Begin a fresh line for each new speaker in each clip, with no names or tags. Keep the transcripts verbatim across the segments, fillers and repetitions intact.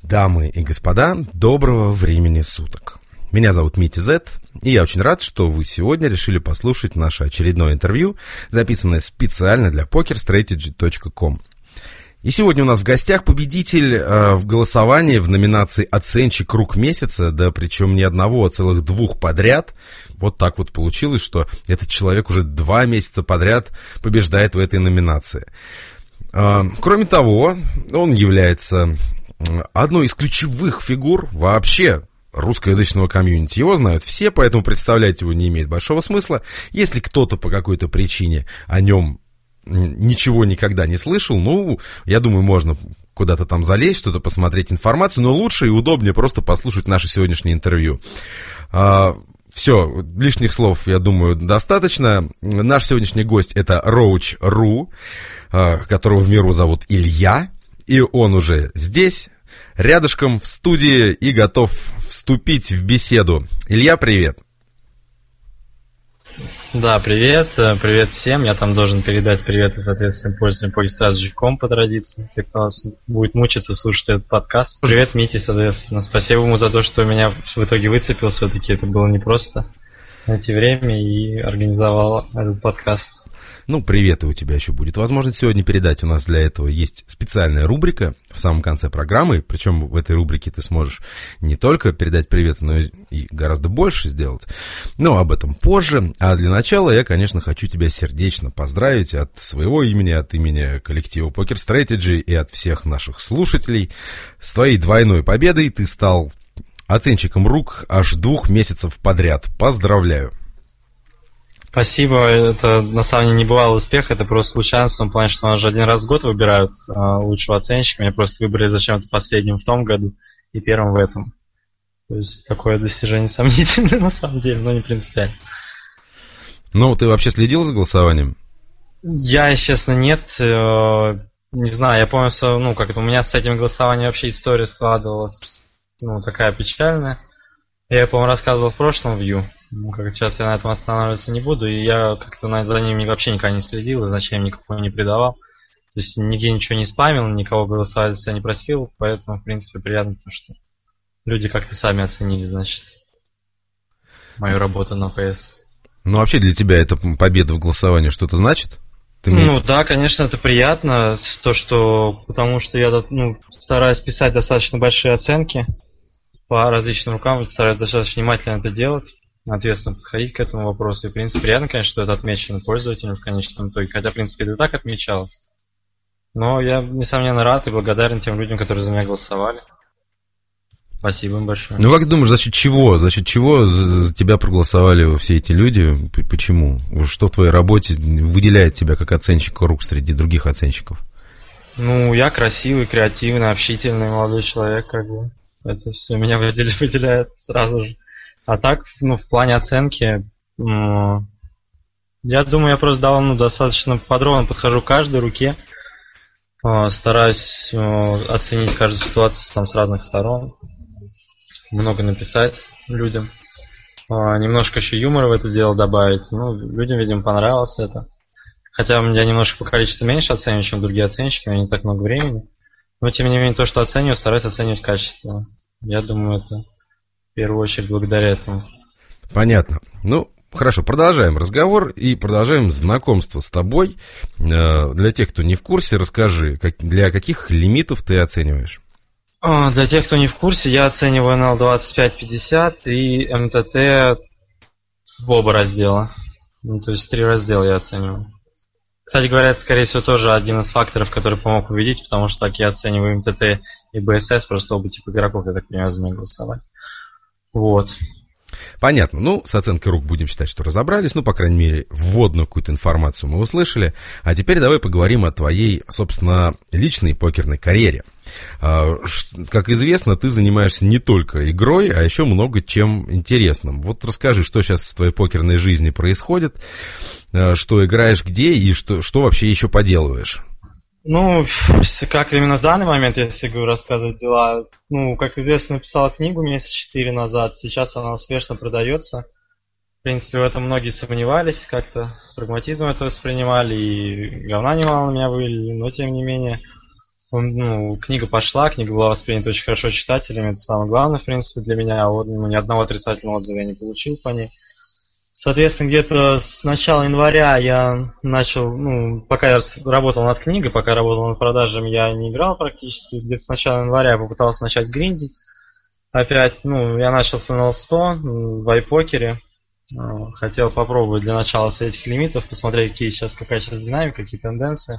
Дамы и господа, доброго времени суток. Меня зовут Митя Зет, и я очень рад, что вы сегодня решили послушать наше очередное интервью, записанное специально для покер стратеджи точка ком. И сегодня у нас в гостях победитель э, в голосовании в номинации «Оценщик Рук месяца», да причем не одного, а целых двух подряд. Вот так вот получилось, что этот человек уже два месяца подряд побеждает в этой номинации. Э, кроме того, он является одной из ключевых фигур вообще русскоязычного комьюнити. Его знают все, поэтому представлять его не имеет большого смысла. Если кто-то по какой-то причине о нем ничего никогда не слышал, ну, я думаю, можно куда-то там залезть, что-то посмотреть информацию, но лучше и удобнее просто послушать наше сегодняшнее интервью. А, все, лишних слов, я думаю, достаточно. Наш сегодняшний гость — это Роуч точка ру, которого в миру зовут Илья, и он уже здесь, рядышком в студии и готов вступить в беседу. Илья, привет.
Да, привет, привет всем. Я там должен передать привет и, соответственно, пользователям покер стратеджи точка ком по традиции, те, кто будет мучиться слушать этот подкаст. Привет, Мите, соответственно. Спасибо ему за то, что меня в итоге выцепил. Все-таки это было непросто найти время и организовал этот подкаст.
Ну, привет, и у тебя еще будет возможность сегодня передать. У нас для этого есть специальная рубрика в самом конце программы. Причем в этой рубрике ты сможешь не только передать привет, но и гораздо больше сделать. Но об этом позже. А для начала я, конечно, хочу тебя сердечно поздравить от своего имени, от имени коллектива Poker Strategy и от всех наших слушателей с твоей двойной победой. Ты стал оценщиком рук аж двух месяцев подряд. Поздравляю.
Спасибо, это на самом деле не бывало успех, это просто случайность, в том плане, что у нас же один раз в год выбирают а, лучшего оценщика, меня просто выбрали зачем-то последним в том году и первым в этом. То есть такое достижение сомнительное на самом деле, но не принципиально.
Ну, ты вообще следил за голосованием?
Я, честно, нет, э, не знаю, я помню, что, ну, как это, у меня с этим голосованием вообще история складывалась, ну, такая печальная. Я, по-моему, рассказывал в прошлом вью. Ну, как сейчас я на этом останавливаться не буду, и я как-то за ним вообще никогда не следил, и значения никакого не придавал. То есть нигде ничего не спамил, никого голосовать за себя не просил, поэтому, в принципе, приятно, потому что люди как-то сами оценили, значит, мою работу на ПС.
Ну, вообще для тебя эта победа в голосовании что-то значит? Ты мне...
Ну, да, конечно, это приятно, то, что, потому что я, ну, стараюсь писать достаточно большие оценки по различным рукам, стараюсь достаточно внимательно это делать, ответственно подходить к этому вопросу. И, в принципе, приятно, конечно, что это отмечено пользователям в конечном итоге. Хотя, в принципе, это и так отмечалось. Но я, несомненно, рад и благодарен тем людям, которые за меня голосовали. Спасибо им большое.
Ну, как ты думаешь, за счет чего? За счет чего за тебя проголосовали все эти люди? Почему? Что в твоей работе выделяет тебя как оценщика рук среди других оценщиков?
Ну, я красивый, креативный, общительный молодой человек, как бы. Это все меня выделяет сразу же. А так, ну, в плане оценки, ну, я думаю, я просто дал, ну, достаточно подробно подхожу к каждой руке, э, стараюсь э, оценить каждую ситуацию там с разных сторон, много написать людям, э, немножко еще юмора в это дело добавить. Ну, людям, видимо, понравилось это. Хотя я немножко по количеству меньше оцениваю, чем другие оценщики, у меня не так много времени. Но, тем не менее, то, что оцениваю, стараюсь оценивать качественно. Я думаю, это в первую очередь благодаря этому.
Понятно. Ну, хорошо, продолжаем разговор и продолжаем знакомство с тобой. Для тех, кто не в курсе, расскажи, как, для каких лимитов ты оцениваешь?
Для тех, кто не в курсе, я оцениваю эн эл двадцать пять пятьдесят и эм тэ тэ в оба раздела. Ну, то есть три раздела я оцениваю. Кстати говоря, это, скорее всего, тоже один из факторов, который помог победить, потому что так я оцениваю эм тэ тэ и бэ эс эс, просто оба типа игроков, я так понимаю, за меня голосовать. Вот.
Понятно. Ну, с оценкой рук будем считать, что разобрались. Ну, по крайней мере, вводную какую-то информацию мы услышали. А теперь давай поговорим о твоей, собственно, личной покерной карьере. Как известно, ты занимаешься не только игрой, а еще много чем интересным. Вот расскажи, что сейчас в твоей покерной жизни происходит, что играешь где и что, что вообще еще поделываешь.
Ну, как именно в данный момент, если говорю, рассказывать дела, ну, как известно, написала книгу месяца четыре назад, сейчас она успешно продается. В принципе, в этом многие сомневались, как-то с прагматизмом это воспринимали, и говна немало на меня вылили, но тем не менее, ну, книга пошла, книга была воспринята очень хорошо читателями, это самое главное, в принципе, для меня. Вот, ну, ни одного отрицательного отзыва я не получил по ней. Соответственно, где-то с начала января я начал, ну, пока я работал над книгой, пока работал над продажами, я не играл практически. Где-то с начала января я попытался начать гриндить. Опять, ну, я начал с эн эл сто в айпокере. Хотел попробовать для начала с этих лимитов, посмотреть, какие сейчас, какая сейчас динамика, какие тенденции.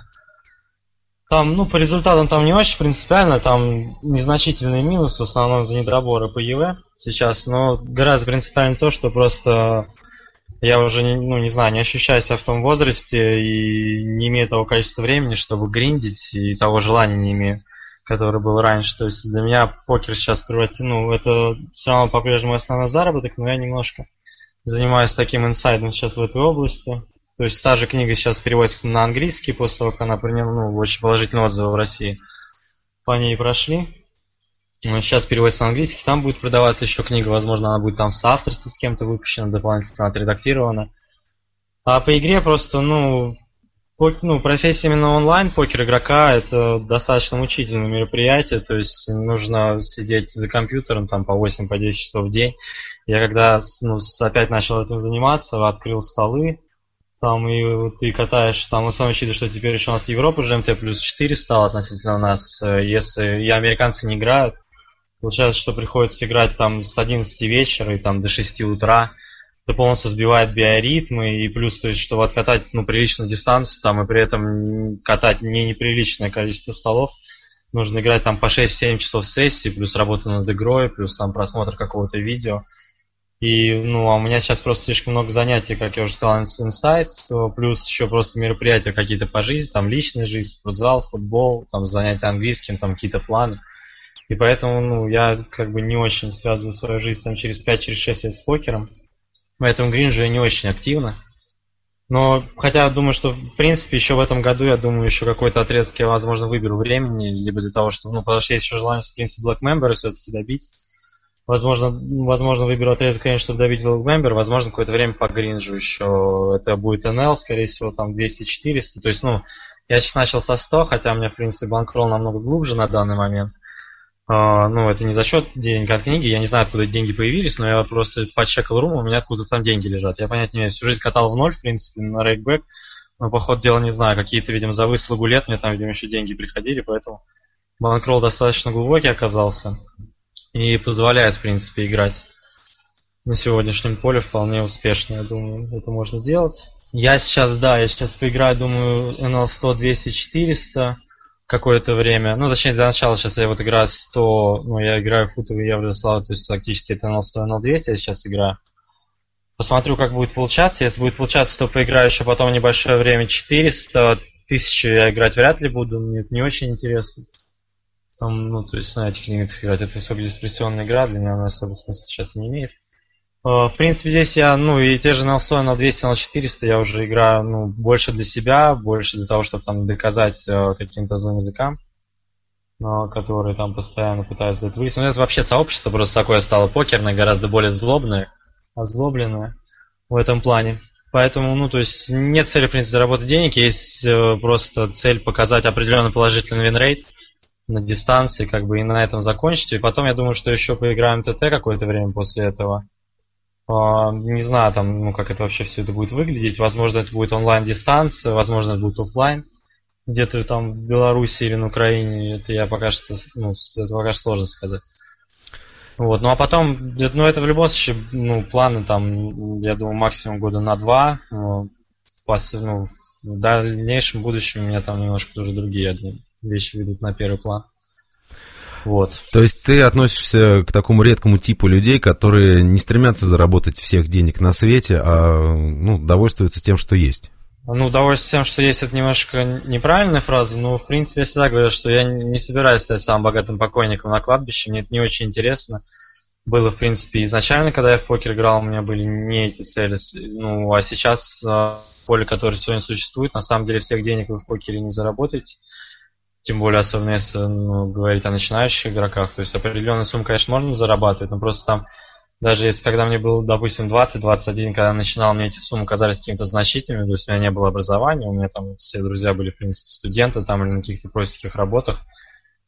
Там, ну, по результатам там не очень принципиально, там незначительный минус, в основном за недоборы по и ви сейчас, но гораздо принципиально то, что просто я уже, ну, не знаю, не ощущаю себя в том возрасте и не имею того количества времени, чтобы гриндить, и того желания не имею, которое было раньше. То есть для меня покер сейчас превратил, ну, это все равно по-прежнему основной заработок, но я немножко занимаюсь таким инсайдом сейчас в этой области. То есть та же книга сейчас переводится на английский, после того, как она приняла, ну, очень положительные отзывы в России. По ней прошли. Сейчас переводится на английский, там будет продаваться еще книга, возможно, она будет там в соавторстве с кем-то выпущена, дополнительно отредактирована. А по игре просто, ну, по, ну, профессия именно онлайн, покер игрока, это достаточно мучительное мероприятие, то есть нужно сидеть за компьютером там по восемь-десять часов в день. Я когда, ну, опять начал этим заниматься, открыл столы, там и ты катаешь, там, в самом учитывая, что теперь еще у нас Европа джи эм ти плюс четыре стала относительно нас, если и американцы не играют, получается, что приходится играть там с одиннадцати вечера и там до шести утра, это полностью сбивает биоритмы, и плюс, то есть, чтобы откатать, ну, приличную дистанцию, там, и при этом катать не неприличное количество столов, нужно играть там по шесть-семь часов сессии, плюс работа над игрой, плюс там просмотр какого-то видео. И, ну, а у меня сейчас просто слишком много занятий, как я уже сказал, инсайт, плюс еще просто мероприятия какие-то по жизни, там личная жизнь, спортзал, футбол, там занятия английским, там какие-то планы. И поэтому, ну, я как бы не очень связываю свою жизнь там через пять-шесть лет с покером. Поэтому гринжу я не очень активно. Но, хотя думаю, что, в принципе, еще в этом году, я думаю, еще какой-то отрезок я, возможно, выберу времени, либо для того, чтобы, ну, потому что есть еще желание, в принципе, Black Member все-таки добить. Возможно, возможно, выберу отрезок, конечно, чтобы добить Black Member, возможно, какое-то время по гринжу еще. Это будет эн эл, скорее всего, там двести-четыреста. То есть, ну, я сейчас начал со ста, хотя у меня, в принципе, банкролл намного глубже на данный момент. Uh, ну, это не за счет денег от книги, я не знаю, откуда деньги появились, но я просто почекал рум, у меня откуда там деньги лежат. Я понять не имею, всю жизнь катал в ноль, в принципе, на рейкбэк, но по ходу дела не знаю, какие-то, видимо, за выслугу лет мне там, видимо, еще деньги приходили, поэтому банкролл достаточно глубокий оказался и позволяет, в принципе, играть на сегодняшнем поле вполне успешно, я думаю, это можно делать. Я сейчас, да, я сейчас поиграю, думаю, эн эл сто, двести, четыреста какое-то время. Ну, точнее, для начала сейчас я вот играю сто, ну, я играю в футовый Еврославу, то есть фактически это эн эл сто, эн эл двести я сейчас играю. Посмотрю, как будет получаться. Если будет получаться, то поиграю еще потом небольшое время четыреста, тысячу я играть вряд ли буду, мне это не очень интересно. Там, ну, то есть на этих лимитах играть. Это высокодиспрессионная игра, для меня она особо смысла сейчас не имеет. В принципе, здесь я, ну, и те же эн эл сто, эн эл двести, эн эл четыреста я уже играю, ну, больше для себя, больше для того, чтобы там доказать э, каким-то злым языкам, но, которые там постоянно пытаются это выяснить. Ну, это вообще сообщество просто такое стало покерное, гораздо более злобное, озлобленное в этом плане. Поэтому, ну, то есть нет цели, в принципе, заработать денег, есть э, просто цель показать определенный положительный винрейт на дистанции, как бы, и на этом закончить. И потом, я думаю, что еще поиграем ТТ какое-то время после этого. Не знаю, там, ну, как это вообще все это будет выглядеть. Возможно, это будет онлайн-дистанция, возможно, это будет офлайн. Где-то там в Беларуси или на Украине. Это я пока что, ну, это пока что сложно сказать. Вот, ну а потом, ну, это в любом случае, ну, планы там, я думаю, максимум года на два. Ну, пос, ну, в дальнейшем будущем у меня там немножко уже другие, я думаю, вещи ведут на первый план. Вот.
То есть ты относишься к такому редкому типу людей, которые не стремятся заработать всех денег на свете, а, ну, довольствуются тем, что есть.
Ну, удовольствие тем, что есть, это немножко неправильная фраза, но, в принципе, я всегда говорю, что я не собираюсь стать самым богатым покойником на кладбище, мне это не очень интересно. Было, в принципе, изначально, когда я в покер играл, у меня были не эти цели, ну, а сейчас поле, которое сегодня существует, на самом деле всех денег вы в покере не заработаете. Тем более, особенно если, ну, говорить о начинающих игроках. То есть определенную сумму, конечно, можно зарабатывать, но просто там, даже если когда мне было, допустим, двадцать-двадцать один, когда я начинал, мне эти суммы казались какими-то значительными, то есть у меня не было образования, у меня там все друзья были, в принципе, студенты там или на каких-то просительских работах.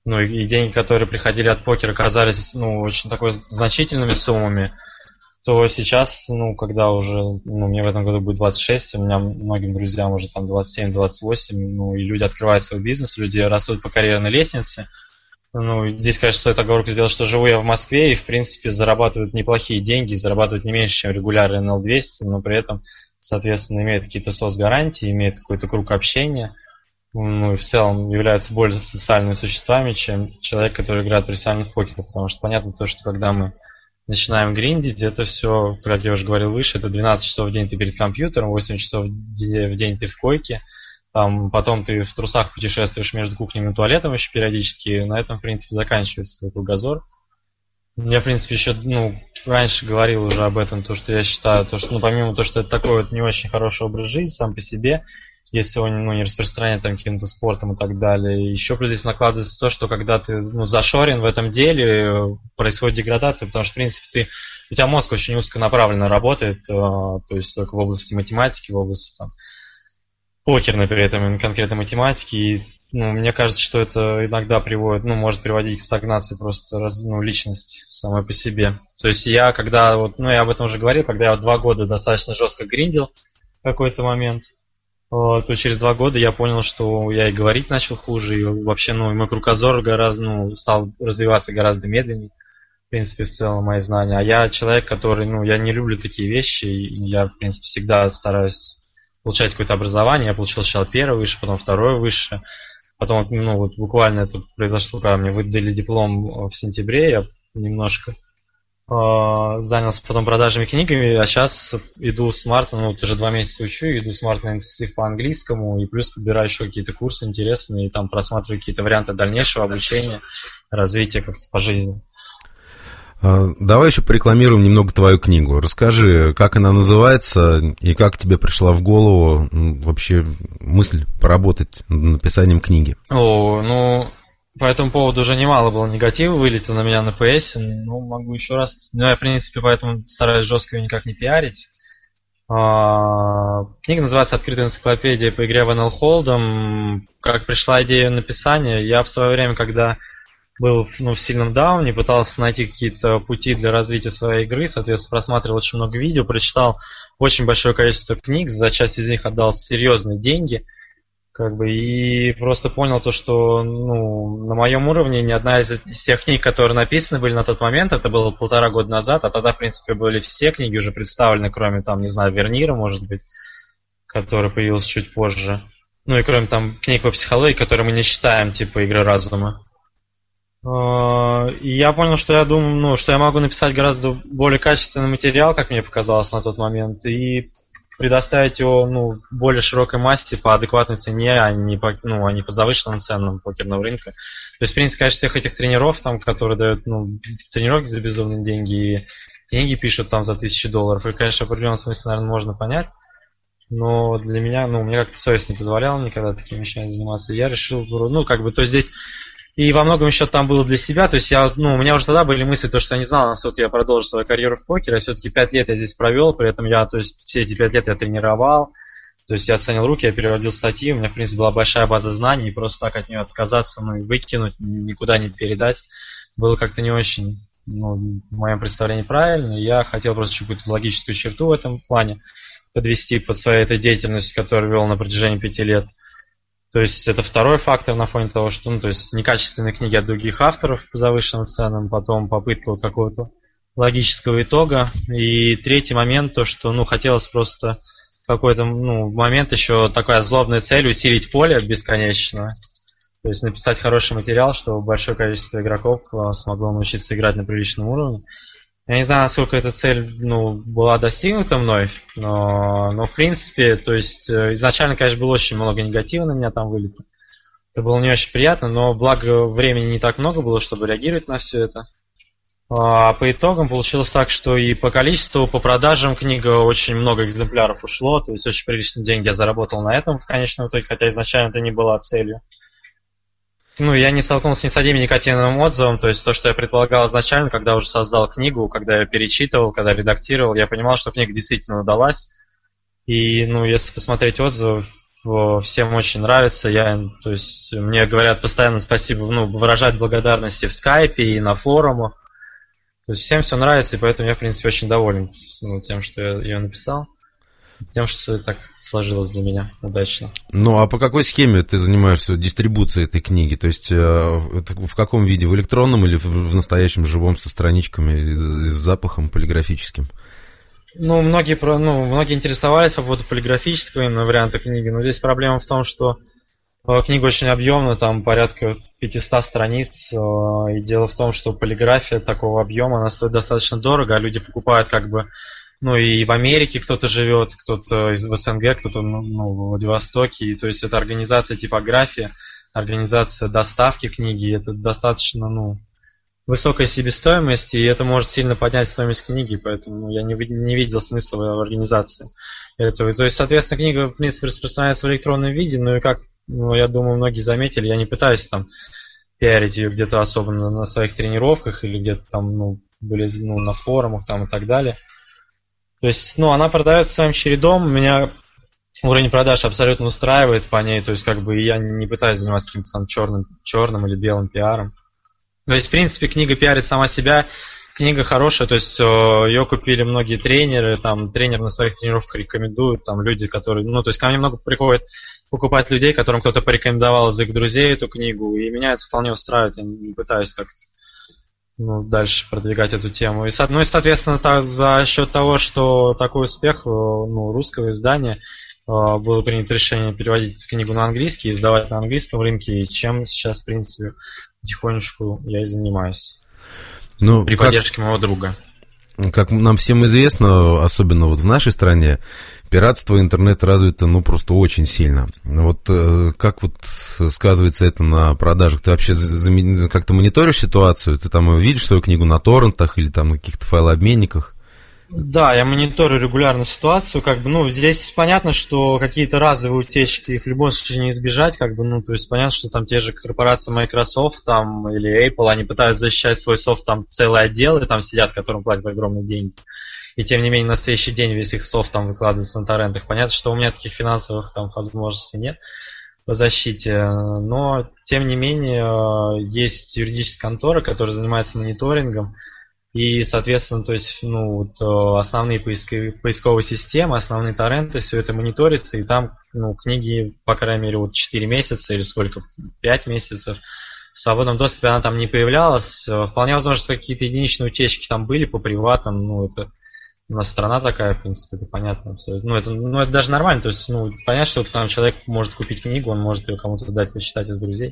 ну, и деньги, которые приходили от покера, оказались, ну, очень такой значительными суммами, то сейчас, ну, когда уже, ну, мне в этом году будет двадцать шесть, у меня многим друзьям уже там двадцать семь двадцать восемь, ну, и люди открывают свой бизнес, люди растут по карьерной лестнице. Ну, здесь, конечно, стоит оговорку сделать, что живу я в Москве и, в принципе, зарабатывают неплохие деньги, зарабатывают не меньше, чем регулярный эн эл двести, но при этом, соответственно, имеют какие-то соцгарантии, имеют какой-то круг общения, ну, и в целом являются более социальными существами, чем человек, который играет профессионально в покер, потому что понятно то, что когда мы начинаем гриндить, это все, как я уже говорил выше, это двенадцать часов в день ты перед компьютером, восемь часов в день ты в койке, там, потом ты в трусах путешествуешь между кухней и туалетом еще периодически, и на этом, в принципе, заканчивается твой кругозор. Я, в принципе, еще, ну, раньше говорил уже об этом, то, что я считаю, то, что, ну, помимо того, что это такой вот не очень хороший образ жизни сам по себе, если он, ну, не распространяет там каким-то спортом и так далее. Еще плюс здесь накладывается то, что когда ты, ну, зашорен в этом деле, происходит деградация, потому что, в принципе, ты, у тебя мозг очень узконаправленно работает, то есть только в области математики, в области там покерной при этом конкретно математики, и, ну, мне кажется, что это иногда приводит, ну, может приводить к стагнации просто, ну, личности самой по себе. То есть я, когда, вот, ну, я об этом уже говорил, когда я вот два года достаточно жестко гриндил в какой-то момент, то через два года я понял, что я и говорить начал хуже, и вообще, ну, мой кругозор гораздо, ну, стал развиваться гораздо медленнее, в принципе, в целом мои знания. А я человек, который, ну, я не люблю такие вещи, и я, в принципе, всегда стараюсь получать какое-то образование. Я получил сначала первое высшее, потом второе высшее. Потом, ну, вот буквально это произошло, когда мне выдали диплом в сентябре, я немножко э, занялся потом продажами книгами, а сейчас иду с марта, ну, вот уже два месяца учу, иду с марта на интенсив по английскому, и плюс подбираю еще какие-то курсы интересные, и там просматриваю какие-то варианты дальнейшего обучения, развития как-то по жизни.
Давай еще порекламируем немного твою книгу. Расскажи, как она называется и как тебе пришла в голову вообще мысль поработать над написанием книги.
О, ну, по этому поводу уже немало было негатива вылетело на меня на пи эс. Ну, могу еще раз. Ну, я, в принципе, поэтому стараюсь жестко ее никак не пиарить. А, книга называется «Открытая энциклопедия по игре в эн эл Hold'em». Как пришла идея написания, я в свое время, когда был, ну, в сильном дауне, пытался найти какие-то пути для развития своей игры, соответственно, просматривал очень много видео, прочитал очень большое количество книг, за часть из них отдал серьезные деньги, как бы, и просто понял то, что, ну, на моем уровне ни одна из тех книг, которые написаны были на тот момент, это было полтора года назад, а тогда, в принципе, были все книги уже представлены, кроме, там, не знаю, Вернира, может быть, который появился чуть позже, ну, и кроме, там, книг по психологии, которые мы не считаем, типа, «Игры разума». И я понял, что я думаю, ну, что я могу написать гораздо более качественный материал, как мне показалось на тот момент, и предоставить его, ну, более широкой массе по адекватной цене, а не по, ну, а не по завышенным ценам покерного рынка. То есть, в принципе, конечно, всех этих тренеров, там, которые дают, ну, тренировки за безумные деньги, и книги пишут там за тысячи долларов, и, конечно, в определенном смысле, наверное, можно понять. Но для меня, ну, мне как-то совесть не позволяла никогда такими вещами заниматься. И я решил, ну, как бы, то есть здесь... И во многом еще там было для себя, то есть я, ну, у меня уже тогда были мысли, то, что я не знал, насколько я продолжу свою карьеру в покере, а все-таки пять лет я здесь провел, при этом я, то есть все эти пять лет я тренировал, то есть я оценил руки, я переводил статьи, у меня, в принципе, была большая база знаний, и просто так от нее отказаться, ну, и выкинуть, никуда не передать, было как-то не очень, ну, в моем представлении правильно, я хотел просто какую-то логическую черту в этом плане подвести под своей этой деятельностью, которую вел на протяжении пяти лет. То есть это второй фактор на фоне того, что, ну, то есть некачественные книги от других авторов по завышенным ценам, потом попытка вот какого-то логического итога. И третий момент, то, что, ну, хотелось просто в какой-то, ну, момент еще такая злобная цель усилить поле бесконечно. То есть написать хороший материал, чтобы большое количество игроков смогло научиться играть на приличном уровне. Я не знаю, насколько эта цель, ну, была достигнута мной, но, но в принципе, то есть изначально, конечно, было очень много негатива на меня там вылито. Это было не очень приятно, но благо времени не так много было, чтобы реагировать на все это. А по итогам получилось так, что и по количеству, по продажам книга очень много экземпляров ушло, то есть очень приличные деньги я заработал на этом в конечном итоге, хотя изначально это не была целью. Ну, я не столкнулся ни с одним негативным отзывом, то есть то, что я предполагал изначально, когда уже создал книгу, когда я перечитывал, когда редактировал, я понимал, что книга действительно удалась. И, ну, если посмотреть отзывы, всем очень нравится. Я, то есть, мне говорят постоянно спасибо, ну, выражать благодарности в скайпе и на форумах. То есть всем все нравится, и поэтому я, в принципе, очень доволен, ну, тем, что я ее написал. Тем, что это так сложилось для меня удачно.
Ну, а по какой схеме ты занимаешься дистрибуцией этой книги? То есть в каком виде? В электронном или в настоящем живом со страничками, с запахом полиграфическим?
Ну, многие, ну, многие интересовались по поводу полиграфического именно варианта книги, но здесь проблема в том, что книга очень объемная, там порядка пятьсот страниц, и дело в том, что полиграфия такого объема, она стоит достаточно дорого, а люди покупают как бы, ну, и в Америке кто-то живет, кто-то из СНГ, кто-то, ну, в Владивостоке, и, то есть это организация типографии, организация доставки книги, это достаточно, ну, высокая себестоимость, и это может сильно поднять стоимость книги, поэтому я не, не видел смысла в организации этого. То есть, соответственно, книга, в принципе, распространяется в электронном виде, ну и как, ну, я думаю, многие заметили, я не пытаюсь там пиарить ее где-то особо на, на своих тренировках или где-то там, ну, были, ну, на форумах там и так далее. То есть, ну, она продается своим чередом, меня уровень продаж абсолютно устраивает по ней, то есть, как бы, я не пытаюсь заниматься каким-то там черным, черным или белым пиаром. То есть, в принципе, книга пиарит сама себя, книга хорошая, то есть ее купили многие тренеры, там тренер на своих тренировках рекомендует, там люди, которые, ну, то есть ко мне много приходит покупать людей, которым кто-то порекомендовал из их друзей эту книгу, и меня это вполне устраивает, я не пытаюсь как-то, ну, дальше продвигать эту тему. И, ну, и соответственно, так, за счет того, что такой успех, ну, русского издания, было принято решение переводить книгу на английский, издавать на английском рынке, и чем сейчас, в принципе, потихонечку я и занимаюсь. Ну, при как, поддержке моего друга.
Как нам всем известно, особенно вот в нашей стране, пиратство интернет развито, ну, просто очень сильно. Вот как вот сказывается это на продажах? Ты вообще как-то мониторишь ситуацию? Ты там видишь свою книгу на торрентах или там на каких-то файлообменниках?
Да, я мониторю регулярно ситуацию, как бы, ну, здесь понятно, что какие-то разовые утечки их в любом случае не избежать, как бы, ну, то есть понятно, что там те же корпорации Microsoft там или Apple, они пытаются защищать свой софт, там целые отделы там сидят, которым платят огромные деньги, и тем не менее на следующий день весь их софт там выкладывается на торрентах. Понятно, что у меня таких финансовых там возможностей нет по защите, но тем не менее есть юридическая контора, которая занимается мониторингом. И, соответственно, то есть, ну, вот, основные поисковые, поисковые системы, основные торренты, все это мониторится, и там, ну, книги, по крайней мере, вот четыре месяца или сколько, пять месяцев в свободном доступе она там не появлялась. Вполне возможно, что какие-то единичные утечки там были по приватам, ну, это у нас страна такая, в принципе, это понятно абсолютно. Ну, это, ну, это даже нормально, то есть, ну, понятно, что там человек может купить книгу, он может ее кому-то дать почитать из друзей.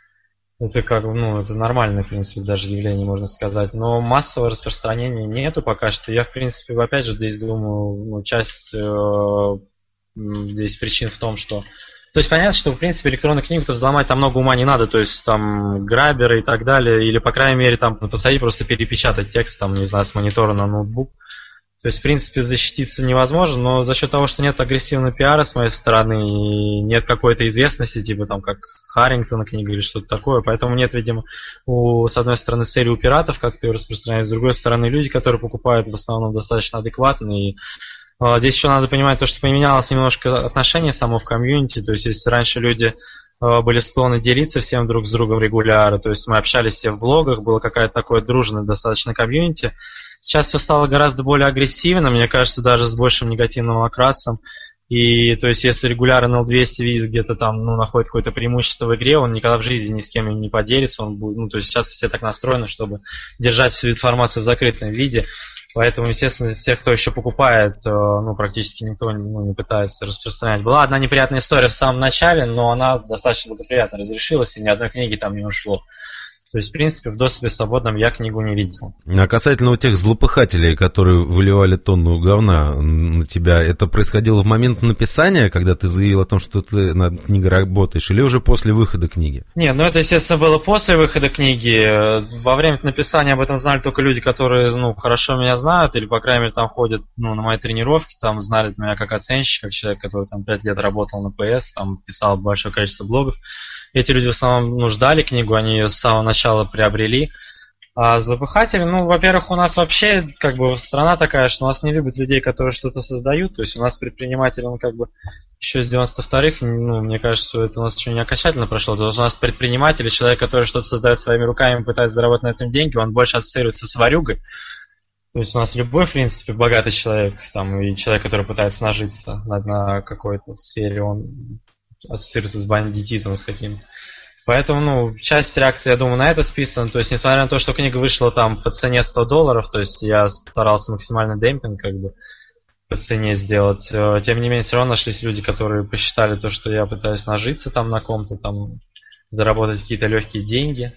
Это как, ну, это нормальное, в принципе, даже явление, можно сказать. Но массового распространения нету пока что. Я, в принципе, опять же, здесь думаю, ну, часть э, здесь причин в том, что... То есть понятно, что, в принципе, электронную книгу-то взломать там много ума не надо, то есть там граберы и так далее, или, по крайней мере, там посадить, просто перепечатать текст, там, не знаю, с монитора на ноутбук. То есть, в принципе, защититься невозможно, но за счет того, что нет агрессивного пиара с моей стороны и нет какой-то известности, типа там как Харрингтона книга или что-то такое, поэтому нет, видимо, у, с одной стороны, цели у пиратов как-то ее распространять, с другой стороны, люди, которые покупают, в основном достаточно адекватные. И, а, здесь еще надо понимать то, что поменялось немножко отношение само в комьюнити, то есть, если раньше люди а, были склонны делиться всем друг с другом регулярно, то есть мы общались все в блогах, было какое-то такое дружное достаточно комьюнити. Сейчас все стало гораздо более агрессивно, мне кажется, даже с большим негативным окрасом. И, то есть, если регулярно эн эл двести видит где-то там, ну, находит какое-то преимущество в игре, он никогда в жизни ни с кем не поделится, он будет, ну, то есть, сейчас все так настроены, чтобы держать всю информацию в закрытом виде. Поэтому, естественно, из тех, кто еще покупает, ну, практически никто, ну, не пытается распространять. Была одна неприятная история в самом начале, но она достаточно благоприятно разрешилась, и ни одной книги там не ушло. То есть, в принципе, в доступе свободном я книгу не видел.
А касательно вот тех злопыхателей, которые выливали тонну говна на тебя, это происходило в момент написания, когда ты заявил о том, что ты над книгой работаешь, или уже после выхода книги?
Не, ну это, естественно, было после выхода книги. Во время написания об этом знали только люди, которые, ну, хорошо меня знают, или, по крайней мере, там ходят, ну, на мои тренировки, там знали меня как оценщик, как человек, который там пять лет работал на пэ эс, там писал большое количество блогов. Эти люди в основном, ну, ждали книгу, они ее с самого начала приобрели. А злопыхатели, ну, во-первых, у нас вообще как бы страна такая, что у нас не любят людей, которые что-то создают. То есть у нас предприниматели, он как бы еще с девяносто вторых, ну, мне кажется, это у нас еще не окончательно прошло. То есть у нас предприниматели, человек, который что-то создает своими руками, пытается заработать на этом деньги, он больше ассоциируется с ворюгой. То есть у нас любой, в принципе, богатый человек, там, и человек, который пытается нажиться на, на какой-то сфере, он ассоциируется с бандитизмом, с каким-то. Поэтому, ну, часть реакции, я думаю, на это списана. То есть, несмотря на то, что книга вышла там по цене сто долларов, то есть я старался максимально демпинг как бы по цене сделать. Тем не менее, все равно нашлись люди, которые посчитали то, что я пытаюсь нажиться там на ком-то, там, заработать какие-то легкие деньги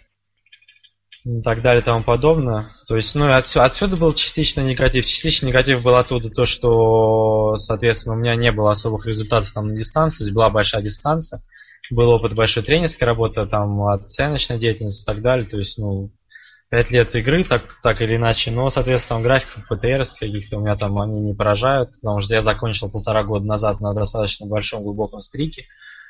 и так далее и тому подобное. То есть, ну, отсюда, отсюда был частично негатив. Частично негатив был оттуда то, что, соответственно, у меня не было особых результатов там на дистанции, то есть была большая дистанция. Был опыт большой тренерской работы, там, оценочной деятельности и так далее. То есть, ну, пять лет игры, так, так или иначе. Но, соответственно, там графиков пэ тэ эр каких-то у меня там они не поражают, потому что я закончил полтора года назад на достаточно большом глубоком стрике.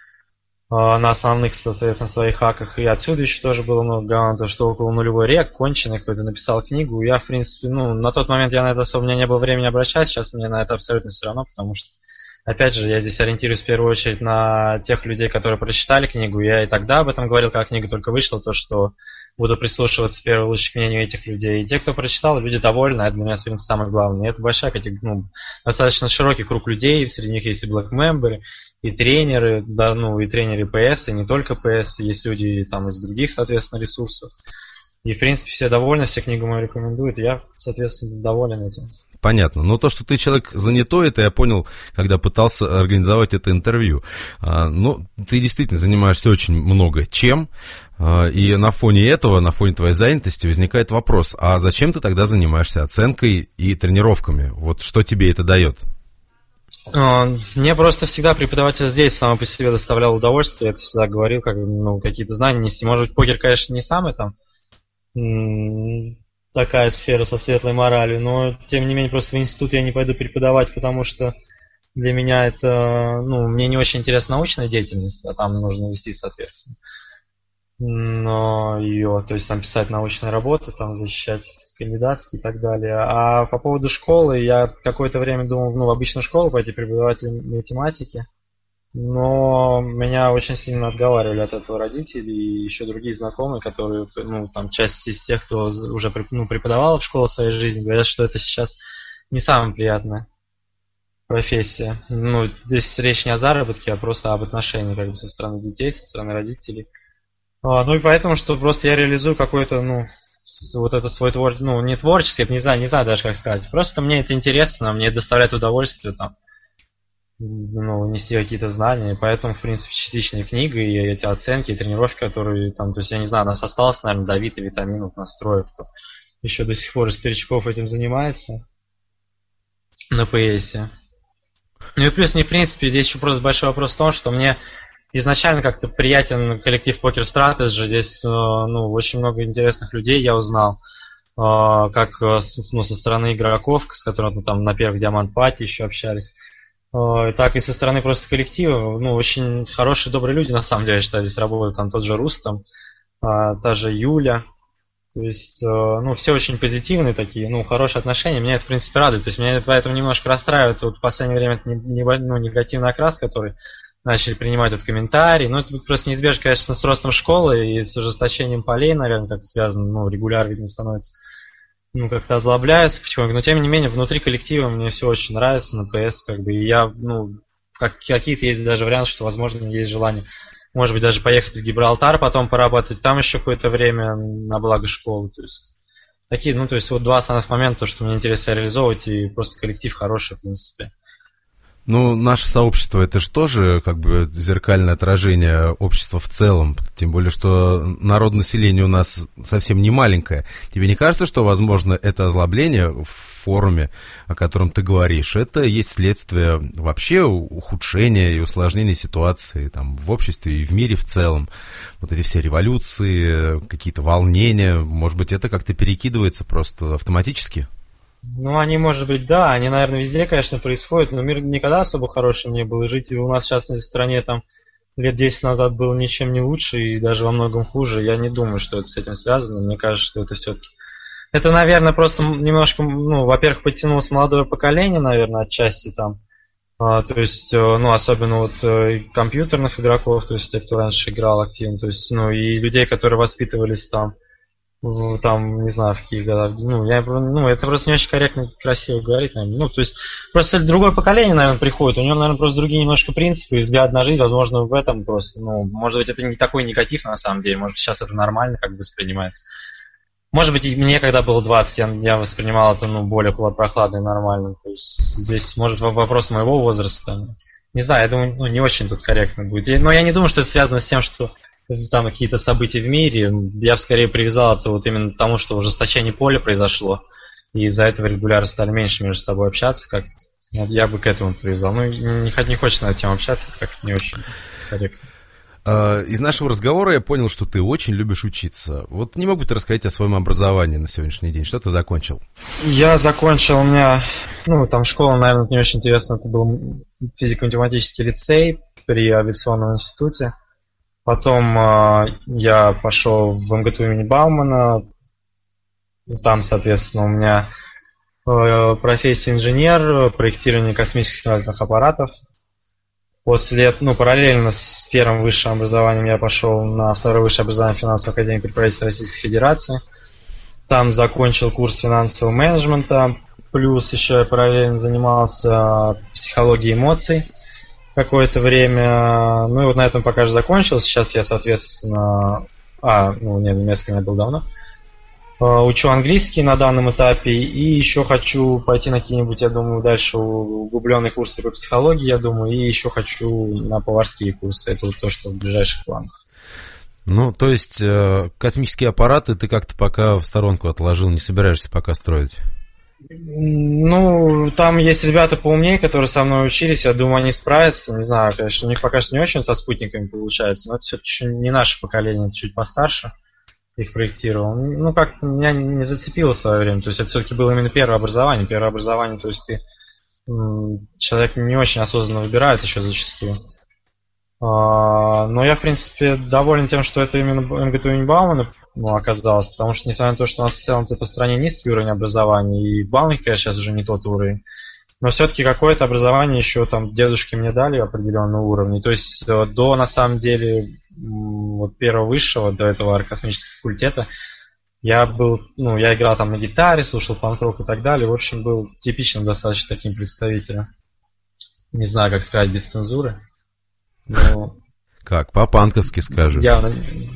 На основных, соответственно, своих хаках. И отсюда еще тоже было много говна, то, что около нулевой рек, конченый какой-то, написал книгу. Я, в принципе, ну, на тот момент я на это особо, у меня не было времени обращаться, сейчас мне на это абсолютно все равно, потому что опять же, я здесь ориентируюсь в первую очередь на тех людей, которые прочитали книгу. Я и тогда об этом говорил, когда книга только вышла, то, что буду прислушиваться в первую очередь к мнению этих людей. И те, кто прочитал, люди довольны, это для меня, в принципе, самое главное. И это большая, ну, достаточно широкий круг людей, среди них есть и блэк-мемберы, и тренеры, да, ну, и тренеры пэ эс, и не только пэ эс, есть люди там из других, соответственно, ресурсов. И, в принципе, все довольны, все книгу мою рекомендуют, и я, соответственно, доволен этим.
Понятно. Но то, что ты человек занятой, это я понял, когда пытался организовать это интервью. Ну, ты действительно занимаешься очень много чем, и на фоне этого, на фоне твоей занятости возникает вопрос, а зачем ты тогда занимаешься оценкой и тренировками? Вот что тебе это дает?
Мне просто всегда преподаватель здесь сам по себе доставлял удовольствие, я это всегда говорил, как, ну, какие-то знания нести. Может быть, покер, конечно, не самый там такая сфера со светлой моралью, но тем не менее просто в институт я не пойду преподавать, потому что для меня это, ну, мне не очень интересна научная деятельность, а там нужно вести, соответственно, но ее, то есть там писать научные работы, там защищать кандидатские и так далее. А по поводу школы, я какое-то время думал, ну, в обычную школу пойти преподавать математики, но меня очень сильно отговаривали от этого родители и еще другие знакомые, которые, ну, там, часть из тех, кто уже, ну, преподавал в школе в своей жизни, говорят, что это сейчас не самая приятная профессия. Ну, здесь речь не о заработке, а просто об отношении, как бы, со стороны детей, со стороны родителей. А, ну и поэтому, что просто я реализую какой-то, ну, вот это свой твор... ну, не творческий, не знаю, не знаю даже как сказать. Просто мне это интересно, мне доставляет удовольствие там, ну, нести какие-то знания, и поэтому, в принципе, частичная книга и эти оценки, и тренировки, которые там, то есть, я не знаю, нас осталось, наверное, Давид и Витаминов настроек, кто еще до сих пор из старичков этим занимается на пэ эсе. Ну и плюс мне, в принципе, здесь еще просто большой вопрос в том, что мне изначально как-то приятен коллектив Poker Strategy, здесь, ну, очень много интересных людей я узнал, как, ну, со стороны игроков, с которыми мы там на первых Diamond Party еще общались, так и со стороны просто коллектива. Ну, очень хорошие, добрые люди, на самом деле, что здесь работают. Там тот же Рустам, та же Юля. То есть, ну, все очень позитивные такие, ну, хорошие отношения. Меня это, в принципе, радует. То есть, меня поэтому немножко расстраивает вот в последнее время не, не, ну, негативный окрас, который начали принимать вот комментарии. Ну, это просто неизбежно, конечно, с ростом школы и с ужесточением полей, наверное, как-то связано. Ну, регулярно не становится. Ну, как-то озлобляются потихоньку, но тем не менее внутри коллектива мне все очень нравится на пэ эс, как бы, и я, ну, как, какие-то есть даже варианты, что, возможно, есть желание, может быть, даже поехать в Гибралтар, потом поработать там еще какое-то время на благо школы, то есть, такие, ну, то есть, вот два основных момента, то, что мне интересно реализовывать, и просто коллектив хороший, в принципе.
Ну, наше сообщество, это же тоже как бы зеркальное отражение общества в целом, тем более, что народонаселение у нас совсем не маленькое. Тебе не кажется, что, возможно, это озлобление в форуме, о котором ты говоришь, это есть следствие вообще ухудшения и усложнения ситуации там, в обществе и в мире в целом? Вот эти все революции, какие-то волнения, может быть, это как-то перекидывается просто автоматически?
Ну, они, может быть, да, они, наверное, везде, конечно, происходят, но мир никогда особо хорошим не был, и жить у нас, в частности, в стране, там, лет десять назад было ничем не лучше, и даже во многом хуже. Я не думаю, что это с этим связано, мне кажется, что это все-таки это, наверное, просто немножко, ну, во-первых, подтянулось молодое поколение, наверное, отчасти там. А, то есть, ну, особенно вот компьютерных игроков, то есть те, кто раньше играл активно, то есть, ну, и людей, которые воспитывались там, там, не знаю, в каких годах, ну, я, ну, это просто не очень корректно, красиво говорить, наверное. Ну, то есть, просто другое поколение, наверное, приходит, у него, наверное, просто другие немножко принципы и взгляд на жизнь, возможно, в этом просто, ну, может быть, это не такой негатив на самом деле, может быть, сейчас это нормально как бы воспринимается. Может быть, и мне, когда было двадцать, я, я воспринимал это, ну, более прохладно и нормально. То есть здесь, может, вопрос моего возраста. Не знаю, я думаю, ну, не очень тут корректно будет. Но я не думаю, что это связано с тем, что там какие-то события в мире. Я бы скорее привязал это вот именно к тому, что ужесточение поля произошло. И из-за этого регулярно стали меньше между собой общаться. Как я бы к этому привязал. Ну, не, не хочется на эту тему общаться, это как-то не очень корректно.
Из нашего разговора я понял, что ты очень любишь учиться. Вот не мог бы ты рассказать о своем образовании на сегодняшний день? Что ты закончил?
Я закончил, у меня, ну, там школа, наверное, не очень интересно. Это был физико-математический лицей при авиационном институте. Потом э, я пошел в МГТУ имени Баумана. Там, соответственно, у меня э, профессия инженер, проектирование космических летательных аппаратов. После, ну, параллельно с первым высшим образованием я пошел на второе высшее образование финансовой академии при правительстве Российской Федерации. Там закончил курс финансового менеджмента, плюс еще я параллельно занимался психологией эмоций какое-то время. Ну и вот на этом пока же закончил. Сейчас я, соответственно... А, ну, нет, немецкий у меня был давно. Учу английский на данном этапе и еще хочу пойти на какие-нибудь, я думаю, дальше углубленные курсы по психологии, я думаю, и еще хочу на поварские курсы. Это вот то, что в ближайших планах.
Ну, то есть космические аппараты ты как-то пока в сторонку отложил, не собираешься пока строить?
Ну, там есть ребята поумнее, которые со мной учились, я думаю, они справятся. Не знаю, конечно, у них пока что не очень со спутниками получается, но это все-таки еще не наше поколение, это чуть постарше. Их проектировал. Ну, как-то меня не зацепило в свое время. То есть это все-таки было именно первое образование. Первое образование, то есть ты человек не очень осознанно выбирает еще зачастую. Но я, в принципе, доволен тем, что это именно МГТУ имени Баумана, ну, оказалось, потому что, несмотря на то, что у нас в целом по стране низкий уровень образования, и Бауман, конечно, сейчас уже не тот уровень, но все-таки какое-то образование еще там дедушки мне дали определенного уровня. То есть до, на самом деле, вот первого высшего, до этого аэрокосмического факультета, я был, ну, я играл там на гитаре, слушал панк-рок и так далее. В общем, был типичным достаточно таким представителем. Не знаю, как сказать без цензуры. Но...
Как? По-панковски скажешь.
Явно...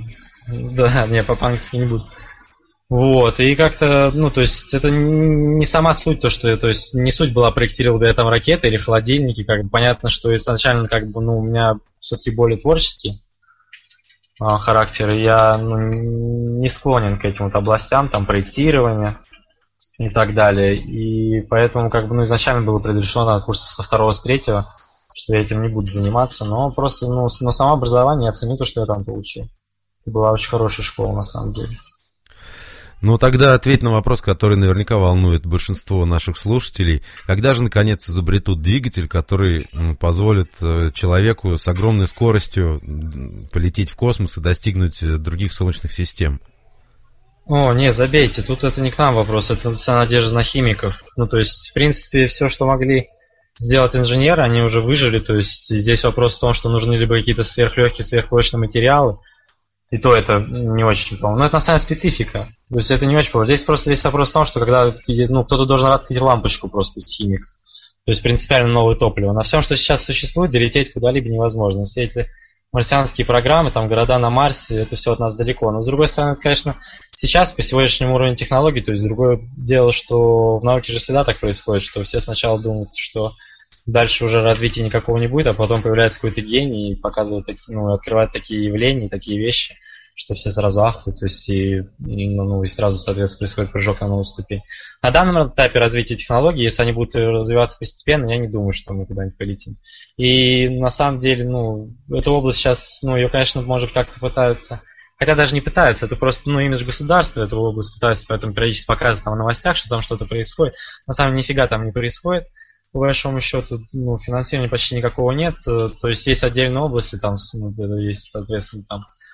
Да, не, по-панковски не буду. Вот, и как-то, ну, то есть, это не сама суть, то, что, то есть, не суть была проектировать я там ракеты или холодильники, как бы, понятно, что изначально, как бы, ну, у меня все-таки более творческий а, характер, и я, ну, не склонен к этим вот областям, там, проектирования и так далее, и поэтому, как бы, ну, изначально было предрешено на курсе со второго, с третьего, что я этим не буду заниматься, но просто, ну, но само образование я ценю то, что я там получил. Это была очень хорошая школа, на самом деле.
Ну, тогда ответь на вопрос, который наверняка волнует большинство наших слушателей. Когда же, наконец, изобретут двигатель, который позволит человеку с огромной скоростью полететь в космос и достигнуть других солнечных систем?
О, не, забейте, тут это не к нам вопрос, это вся надежда на химиков. Ну, то есть, в принципе, все, что могли сделать инженеры, они уже выжили. То есть, здесь вопрос в том, что нужны либо какие-то сверхлегкие, сверхпрочные материалы. И то это не очень, по-моему. Но это на самом деле специфика. То есть это не очень по-моему. Здесь просто весь вопрос в том, что когда, ну, кто-то должен открыть лампочку просто из химик. То есть принципиально новое топливо. На всем, что сейчас существует, долететь куда-либо невозможно. Все эти марсианские программы, там города на Марсе, это все от нас далеко. Но с другой стороны, это, конечно, сейчас по сегодняшнему уровню технологий, то есть другое дело, что в науке же всегда так происходит, что все сначала думают, что дальше уже развития никакого не будет, а потом появляется какой-то гений и показывает, ну, открывает такие явления, такие вещи, что все сразу ахают, то есть и, и, ну, и сразу, соответственно, происходит прыжок на новую ступень. На данном этапе развития технологий, если они будут развиваться постепенно, я не думаю, что мы куда-нибудь полетим. И на самом деле, ну, эта область сейчас, ну, ее, конечно, может как-то пытаются, хотя даже не пытаются, это просто, ну, имидж государства эту область пытаются, поэтому периодически показывать там в новостях, что там что-то происходит. На самом деле нифига там не происходит. По большому счету, ну, финансирования почти никакого нет. То есть есть отдельные области, там, ну, есть, соответственно, там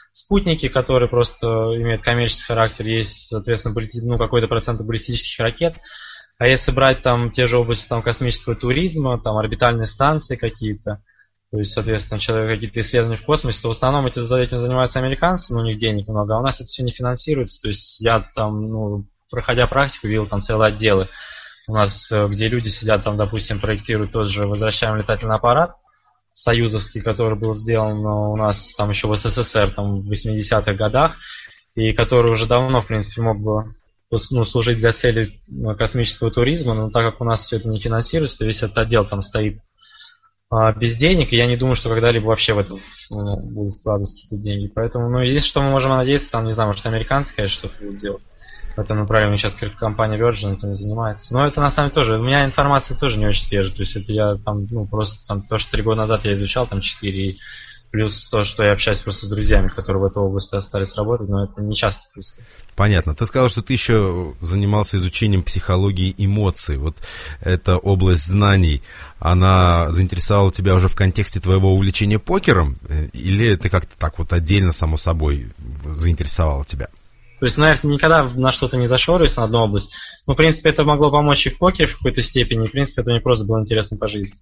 спутники, которые просто имеют коммерческий характер, есть, соответственно, ну, какой-то процент баллистических ракет. А если брать там те же области там, космического туризма, там орбитальные станции какие-то, то есть, соответственно, человек какие-то исследования в космосе, то в основном эти, этим занимаются американцы, но у них денег много, а у нас это все не финансируется. То есть я там, ну, проходя практику, видел там целые отделы у нас, где люди сидят там, допустим, проектируют тот же возвращаемый летательный аппарат союзовский, который был сделан у нас там еще в СССР там, в восьмидесятых годах, и который уже давно, в принципе, мог бы ну, служить для целей космического туризма, но так как у нас все это не финансируется, то весь этот отдел там стоит без денег, и я не думаю, что когда-либо вообще в это ну, будут вкладываться какие-то деньги. Поэтому, ну, единственное, что мы можем надеяться, там, не знаю, может, американцы, конечно, что-то будут делать. В этом направлении сейчас компания Virgin этим занимается. Но это, на самом деле, тоже, у меня информация тоже не очень свежая. То есть это я там, ну, просто там, то, что три года назад я изучал, там, четыре, и плюс то, что я общаюсь просто с друзьями, которые в этой области остались работать, но это не часто происходит.
Понятно. Ты сказал, что ты еще занимался изучением психологии эмоций. Вот эта область знаний, она заинтересовала тебя уже в контексте твоего увлечения покером? Или это как-то так вот отдельно, само собой, заинтересовало тебя?
То есть, ну, я никогда на что-то не зашориваюсь на одну область. Но, в принципе, это могло помочь и в покере в какой-то степени. И, в принципе, это мне просто было интересно по жизни.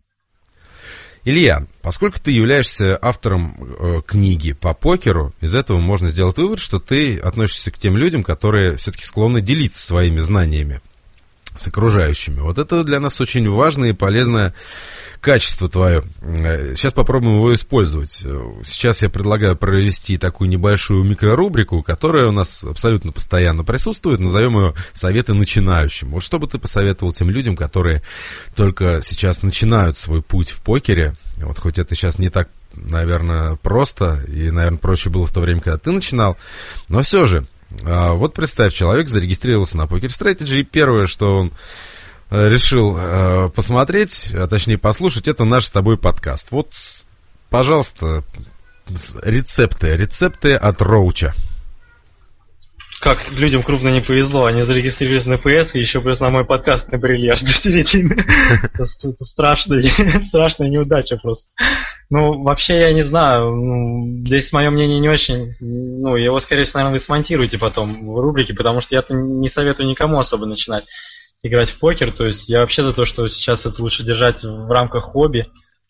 Илья, поскольку ты являешься автором э, книги по покеру, из этого можно сделать вывод, что ты относишься к тем людям, которые все-таки склонны делиться своими знаниями с окружающими. Вот это для нас очень важное и полезное качество твое. Сейчас попробуем его использовать. Сейчас я предлагаю провести такую небольшую микрорубрику, которая у нас абсолютно постоянно присутствует. Назовем ее «Советы начинающим». Вот что бы ты посоветовал тем людям, которые только сейчас начинают свой путь в покере? Вот хоть это сейчас не так, наверное, просто, и, наверное, проще было в то время, когда ты начинал, но все же, вот представь, человек зарегистрировался на Poker Strategy, и первое, что он решил э, посмотреть, а точнее послушать, это наш с тобой подкаст. Вот, пожалуйста, рецепты, рецепты от Роуча.
Как людям крупно не повезло, они зарегистрировались на ПС и еще плюс на мой подкаст набрели аж до середины. Это страшная, страшная неудача просто. Ну, вообще, я не знаю, здесь мое мнение не очень, ну, его, скорее всего, наверное, вы смонтируете потом в рубрике, потому что я не советую никому особо начинать играть в покер, то есть я вообще за то, что сейчас это лучше держать в рамках хобби.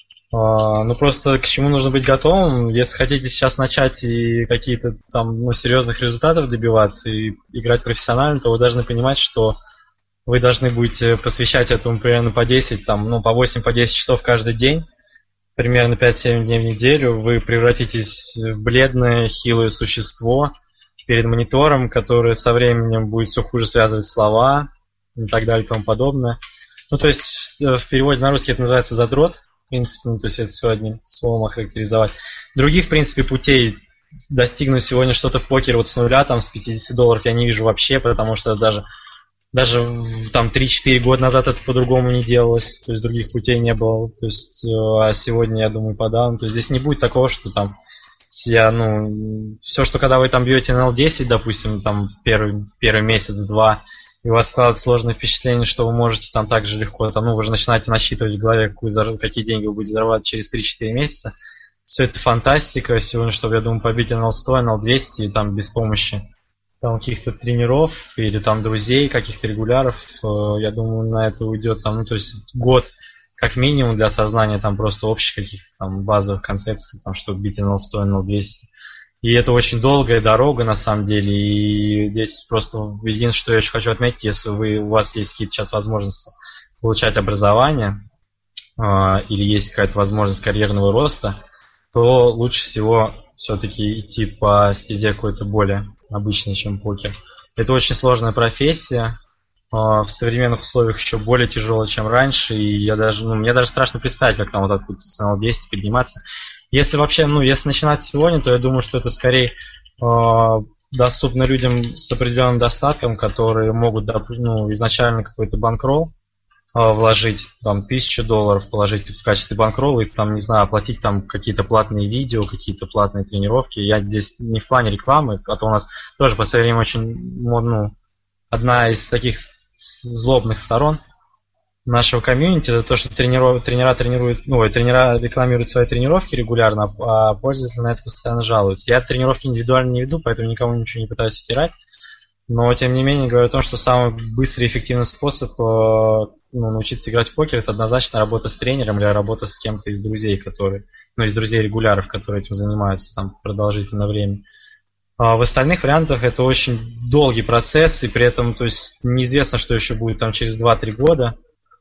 А, ну просто к чему нужно быть готовым, если хотите сейчас начать и какие-то там ну, серьезных результатов добиваться и играть профессионально, то вы должны понимать, что вы должны будете посвящать этому примерно по десять, там, ну, по восемь, по десять часов каждый день, примерно пять-семь дней в неделю, вы превратитесь в бледное, хилое существо перед монитором, которое со временем будет все хуже связывать слова, и так далее и тому подобное. Ну, то есть в переводе на русский это называется задрот, в принципе, ну, то есть это все одним словом охарактеризовать. Других, в принципе, путей достигнуть сегодня что-то в покере вот с нуля, там, с пятьдесят долларов я не вижу вообще, потому что даже, даже там три-четыре года назад это по-другому не делалось, то есть других путей не было, то есть, а сегодня, я думаю, подавно. То есть здесь не будет такого, что там я, ну, все, что когда вы там бьете на эл десять, допустим, там первый, первый месяц-два, и у вас складывается сложное впечатление, что вы можете там так же легко, там, ну, вы же начинаете насчитывать в голове, какую, какие деньги вы будете зарабатывать через три-четыре месяца. Все это фантастика. Сегодня, чтобы, я думаю, побить эн эл сто, эн эл двести, и там без помощи там, каких-то тренеров или там друзей, каких-то регуляров, я думаю, на это уйдет там, ну, то есть год как минимум для осознания там просто общих каких-то там базовых концепций, там, чтобы бить эн эл сто, эн эл двести. И это очень долгая дорога, на самом деле, и здесь просто единственное, что я еще хочу отметить, если вы, у вас есть какие-то сейчас возможности получать образование, э, или есть какая-то возможность карьерного роста, то лучше всего все-таки идти по стезе какой-то более обычной, чем покер. Это очень сложная профессия, э, в современных условиях еще более тяжелая, чем раньше, и я даже, ну, мне даже страшно представить, как там вот откуда с эн эл двести подниматься. Если вообще, ну, если начинать сегодня, то я думаю, что это скорее э, доступно людям с определенным достатком, которые могут, ну, изначально какой-то банкролл э, вложить, там, тысячу долларов положить в качестве банкролла и, там, не знаю, оплатить там какие-то платные видео, какие-то платные тренировки. Я здесь не в плане рекламы, а то у нас тоже по своему время очень, ну, одна из таких злобных сторон нашего комьюнити, это то, что тренера, тренера тренируют, ну, тренера рекламируют свои тренировки регулярно, а пользователи на это постоянно жалуются. Я тренировки индивидуально не веду, поэтому никому ничего не пытаюсь втирать. Но, тем не менее, говорю о том, что самый быстрый и эффективный способ ну, научиться играть в покер – это однозначно работа с тренером или работа с кем-то из друзей, которые, ну, из друзей-регуляров, которые этим занимаются там продолжительное время. А в остальных вариантах это очень долгий процесс, и при этом, то есть, неизвестно, что еще будет там через два-три года.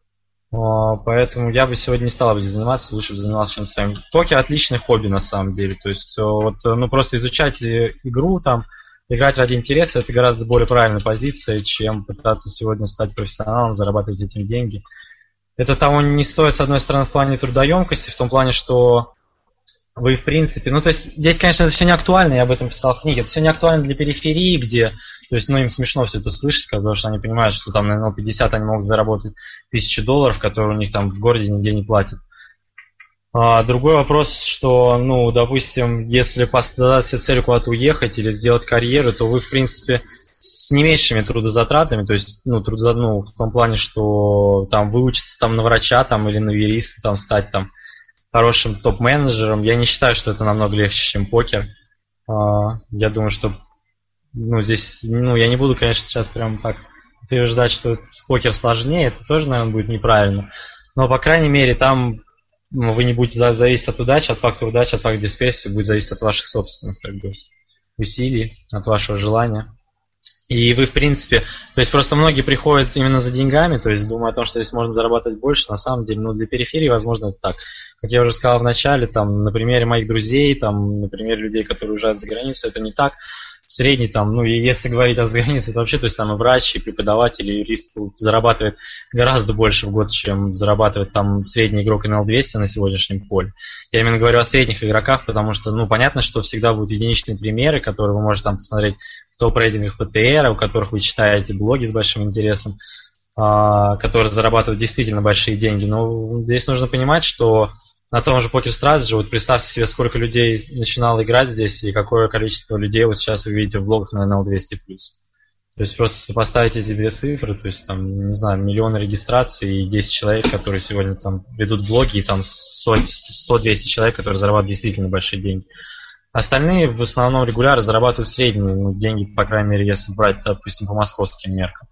А, поэтому я бы сегодня не стал этим заниматься, лучше бы занимался чем-то своим. Покер – отличное хобби на самом деле. То есть, вот, ну, просто изучать игру там, играть ради интереса – это гораздо более правильная позиция, чем пытаться сегодня стать профессионалом, зарабатывать этим деньги. Это того не стоит, с одной стороны, в плане трудоемкости, в том плане, что вы, в принципе… Ну, то есть, здесь, конечно, это все не актуально, я об этом писал в книге. Это все не актуально для периферии, где… То есть, ну, им смешно все это слышать, потому что они понимают, что там на эн эл пятьдесят они могут заработать тысячу долларов, которые у них там в городе нигде не платят. А другой вопрос, что, ну, допустим, если поставить себе целью куда-то уехать или сделать карьеру, то вы, в принципе, с не меньшими трудозатратами, то есть, ну, трудоза, ну, в том плане, что там выучиться там на врача там, или на юриста, там, стать там хорошим топ-менеджером, я не считаю, что это намного легче, чем покер. А, я думаю, что, ну, здесь, ну, я не буду, конечно, сейчас прям так утверждать, что покер сложнее, это тоже, наверное, будет неправильно, но, по крайней мере, там вы не будете зависеть от удачи, от фактора удачи, от фактора дисперсии, будет зависеть от ваших собственных, как бы, усилий, от вашего желания. И вы, в принципе, то есть просто многие приходят именно за деньгами, то есть думая о том, что здесь можно зарабатывать больше, на самом деле, ну, для периферии, возможно, это так. Как я уже сказал в начале, там, на примере моих друзей, там, на примере людей, которые уезжают за границу, это не так. Средний там, ну, и если говорить о загранице, это вообще, то есть там и врач, и преподаватель, и юрист зарабатывает гораздо больше в год, чем зарабатывает там средний игрок эн эл двести на сегодняшнем поле. Я именно говорю о средних игроках, потому что, ну, понятно, что всегда будут единичные примеры, которые вы можете там посмотреть в топ-рейтингах пэ тэ эр, у которых вы читаете блоги с большим интересом, которые зарабатывают действительно большие деньги. Но здесь нужно понимать, что на том же Poker Strategy, вот представьте себе, сколько людей начинало играть здесь, и какое количество людей вот сейчас вы видите в блогах на эн эл двести плюс. То есть просто сопоставить эти две цифры, то есть там, не знаю, миллионы регистраций и десять человек, которые сегодня там ведут блоги, и там сто-двести человек, которые зарабатывают действительно большие деньги. Остальные в основном регулярно зарабатывают средние ну, деньги, по крайней мере, если брать, допустим, по московским меркам.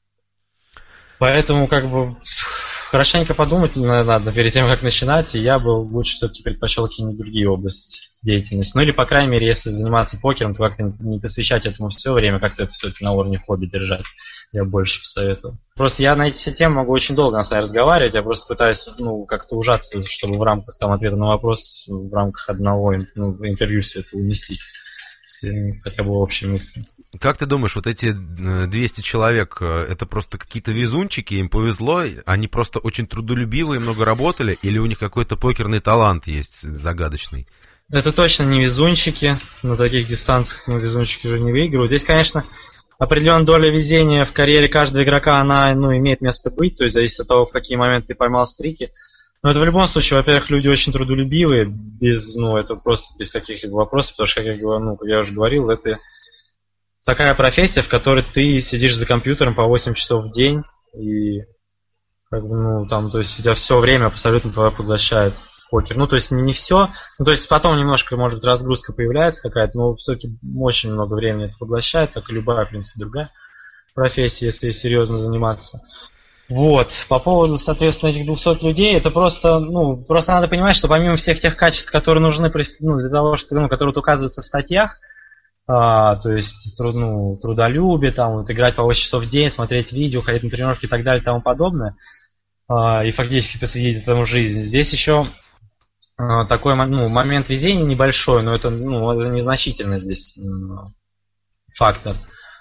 Поэтому, как бы, хорошенько подумать надо перед тем, как начинать, и я бы лучше все-таки предпочел какие-нибудь другие области деятельности. Ну или, по крайней мере, если заниматься покером, то как-то не посвящать этому все время, как-то это все-таки на уровне хобби держать. Я больше посоветую. Просто я на эти все темы могу очень долго на самом деле разговаривать, я просто пытаюсь, ну, как-то ужаться, чтобы в рамках там ответа на вопрос, в рамках одного ну, интервью все это уместить. Хотя бы общие мысли.
Как ты думаешь, вот эти двести человек, это просто какие-то везунчики, им повезло, они просто очень трудолюбивые, много работали, или у них какой-то покерный талант есть загадочный?
Это точно не везунчики, на таких дистанциях ну, везунчики уже не выигрывают. Здесь, конечно, определенная доля везения в карьере каждого игрока, она ну, имеет место быть, то есть зависит от того, в какие моменты ты поймал стрики. Но это в любом случае, во-первых, люди очень трудолюбивые, без, ну, это просто без каких-либо вопросов, потому что, как я, ну, как я уже говорил, это такая профессия, в которой ты сидишь за компьютером по восемь часов в день, и, как бы, ну, там, то есть, у тебя все время абсолютно твое поглощает покер. Ну, то есть, не, не все, ну, то есть, потом немножко, может быть, разгрузка появляется какая-то, но все-таки очень много времени это поглощает, как и любая, в принципе, другая профессия, если серьезно заниматься. Вот, по поводу, соответственно, этих двухсот людей, это просто, ну, просто надо понимать, что помимо всех тех качеств, которые нужны ну, для того, что, ну, которые вот указываются в статьях, а, то есть, труд, ну, трудолюбие, там, вот, играть по восемь часов в день, смотреть видео, ходить на тренировки и так далее и тому подобное, а, и фактически посвятить этому жизнь. Здесь еще а, такой, ну, момент везения небольшой, но это, ну, это незначительный здесь ну, фактор.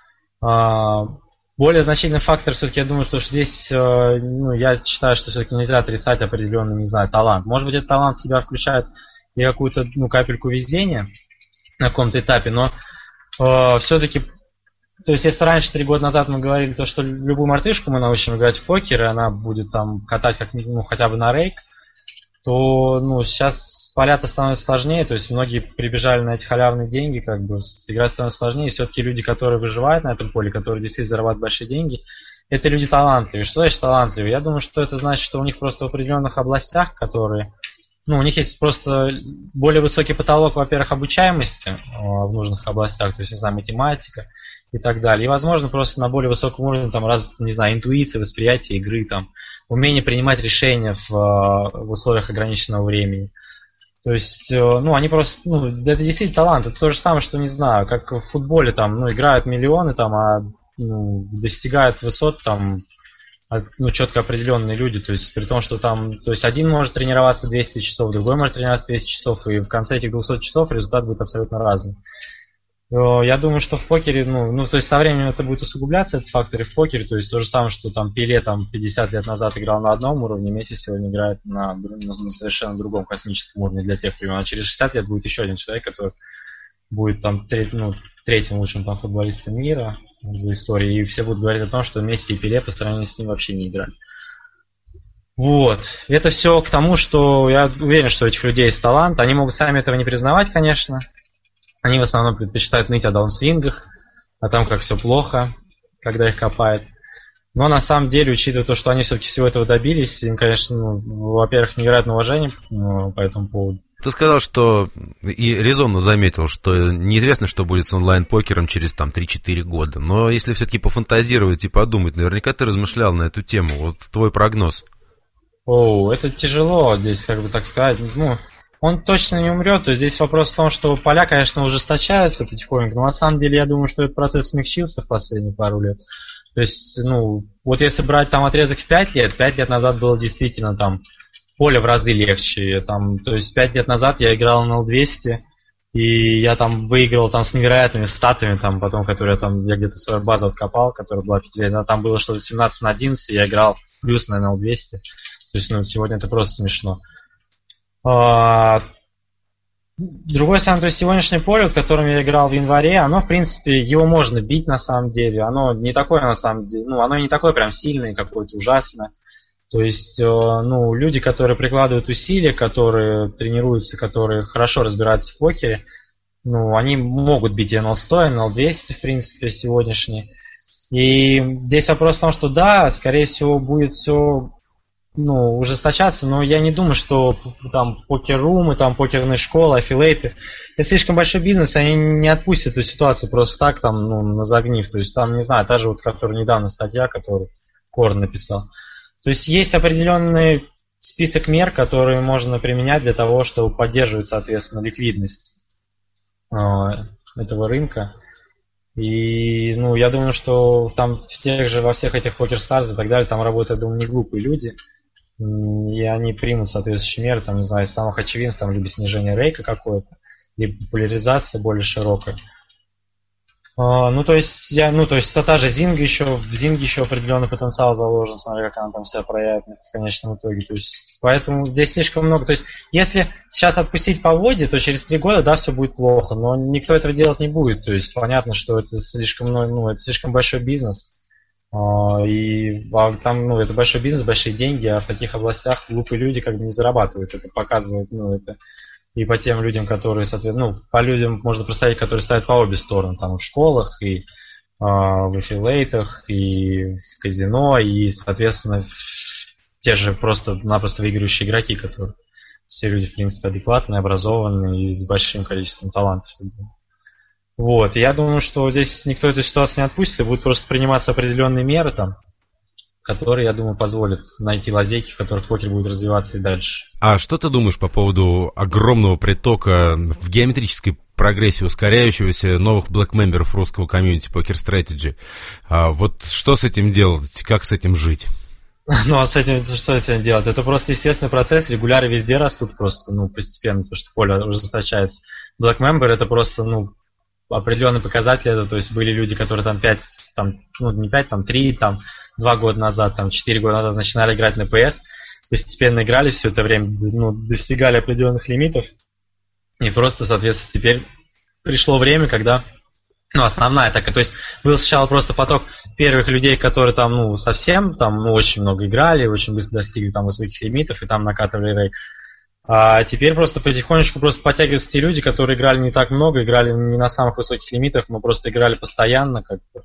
А, Более значительный фактор, все-таки, я думаю, что здесь, ну, я считаю, что все-таки нельзя отрицать определенный, не знаю, талант. Может быть, этот талант в себя включает и какую-то, ну, капельку везения на каком-то этапе, но э, все-таки, то есть, если раньше, три года назад мы говорили, то, что любую мартышку мы научим играть в покер, и она будет там катать как, ну, хотя бы на рейк, то, ну, сейчас поля-то становятся сложнее, то есть многие прибежали на эти халявные деньги, как бы играть становится сложнее, и все-таки люди, которые выживают на этом поле, которые действительно зарабатывают большие деньги, это люди талантливые. Что значит талантливые? Я думаю, что это значит, что у них просто в определенных областях, которые... Ну, у них есть просто более высокий потолок, во-первых, обучаемости э, в нужных областях, то есть, не знаю, математика и так далее. И, возможно, просто на более высоком уровне, там, развита, не знаю, интуиция, восприятие игры, там, умение принимать решения в, в условиях ограниченного времени. То есть, э, ну, они просто, ну, это действительно талант. Это то же самое, что, не знаю, как в футболе, там, ну, играют миллионы, там, а ну, достигают высот, там, ну, четко определенные люди, то есть при том, что там, то есть один может тренироваться двести часов, другой может тренироваться двести часов, и в конце этих двухсот часов результат будет абсолютно разный. Я думаю, что в покере, ну, ну, то есть со временем это будет усугубляться, этот фактор и в покере, то есть то же самое, что там Пеле там пятьдесят лет назад играл на одном уровне, Месси сегодня играет на, на совершенно другом космическом уровне для тех времен, а через шестьдесят лет будет еще один человек, который будет там треть, ну, третьим лучшим там футболистом мира за историю, и все будут говорить о том, что Месси и Пеле по сравнению с ним вообще не играли. Вот. Это все к тому, что я уверен, что у этих людей есть талант. Они могут сами этого не признавать, конечно. Они в основном предпочитают ныть о даунсвингах, о том, как все плохо, когда их копают. Но на самом деле, учитывая то, что они все-таки всего этого добились, им, конечно, ну, во-первых, невероятное уважение ну, по этому поводу.
Ты сказал, что и резонно заметил, что неизвестно, что будет с онлайн-покером через там три-четыре года. Но если все-таки пофантазировать и подумать, наверняка ты размышлял на эту тему. Вот твой прогноз.
О, это тяжело здесь, как бы так сказать. Ну, он точно не умрет. То есть здесь вопрос в том, что поля, конечно, ужесточаются потихоньку. Но на самом деле я думаю, что этот процесс смягчился в последние пару лет. То есть, ну, вот если брать там отрезок в пять лет, пять лет назад было действительно там поле в разы легче. Там, то есть пять лет назад я играл на эл двести, и я там выиграл там с невероятными статами, там, потом, которые там, я где-то свою базу откопал, которая была пятилетняя, там было что-то семнадцать на одиннадцать, и я играл плюс на эл двести. То есть, ну, сегодня это просто смешно. А, с другой стороны, то есть сегодняшнее поле, вот, которым я играл в январе, оно, в принципе, его можно бить на самом деле. Оно не такое, на самом деле, ну, оно не такое прям сильное, какое-то ужасное. То есть, ну, люди, которые прикладывают усилия, которые тренируются, которые хорошо разбираются в покере, ну, они могут бить эн эл сто, эн эл двести, в принципе, сегодняшние. И здесь вопрос в том, что да, скорее всего, будет все, ну, ужесточаться, но я не думаю, что там покер-румы, там покерные школы, аффилейты, это слишком большой бизнес, они не отпустят эту ситуацию просто так, там, ну, на загнив. То есть, там, не знаю, та же вот, которая недавно статья, которую Корн написал. То есть есть определенный список мер, которые можно применять для того, чтобы поддерживать, соответственно, ликвидность э, этого рынка. И, ну, я думаю, что там в тех же, во всех этих PokerStars и так далее, там работают, думаю, не глупые люди. И они примут соответствующие меры, там, не знаю, из самых очевидных, там, либо снижение рейка какое-то, либо популяризация более широкая. Uh, ну, то есть, я, ну, то есть, та же Зинга еще, в Зинге еще определенный потенциал заложен, смотря как она там себя проявит в конечном итоге. То есть, поэтому здесь слишком много. То есть, если сейчас отпустить поводья, то через три года, да, все будет плохо, но никто этого делать не будет. То есть, понятно, что это слишком, ну, это слишком большой бизнес. Uh, и а, там, ну, это большой бизнес, большие деньги, а в таких областях глупые люди как бы не зарабатывают. Это показывает, ну, это... И по тем людям, которые, соответственно, ну, по людям можно представить, которые стоят по обе стороны, там, в школах, и э, в аффилейтах, и в казино, и, соответственно, те же просто-напросто выигрывающие игроки, которые все люди, в принципе, адекватные, образованные и с большим количеством талантов. Вот, и я думаю, что здесь никто эту ситуацию не отпустит, и будут просто приниматься определенные меры там, которые, я думаю, позволят найти лазейки, в которых покер будет развиваться и дальше.
А что ты думаешь по поводу огромного притока в геометрической прогрессии ускоряющегося новых блэк-мемберов русского комьюнити Poker Strategy? А вот что с этим делать? Как с этим жить?
Ну, а с этим что с этим делать? Это просто естественный процесс, регуляры везде растут просто, ну, постепенно, то, что поле ужесточается. Black Member это просто, ну, определенный показатель, это, то есть были люди, которые там пять, там, ну, не пять, там три, там, два года назад, там, четыре года назад начинали играть на пи эс, постепенно играли все это время, ну, достигали определенных лимитов, и просто, соответственно, теперь пришло время, когда, ну, основная такая, то есть был сначала просто поток первых людей, которые там, ну, совсем, там, ну, очень много играли, очень быстро достигли там высоких лимитов, и там накатывали рейк. А теперь просто потихонечку просто подтягиваются те люди, которые играли не так много, играли не на самых высоких лимитах, но просто играли постоянно, как бы.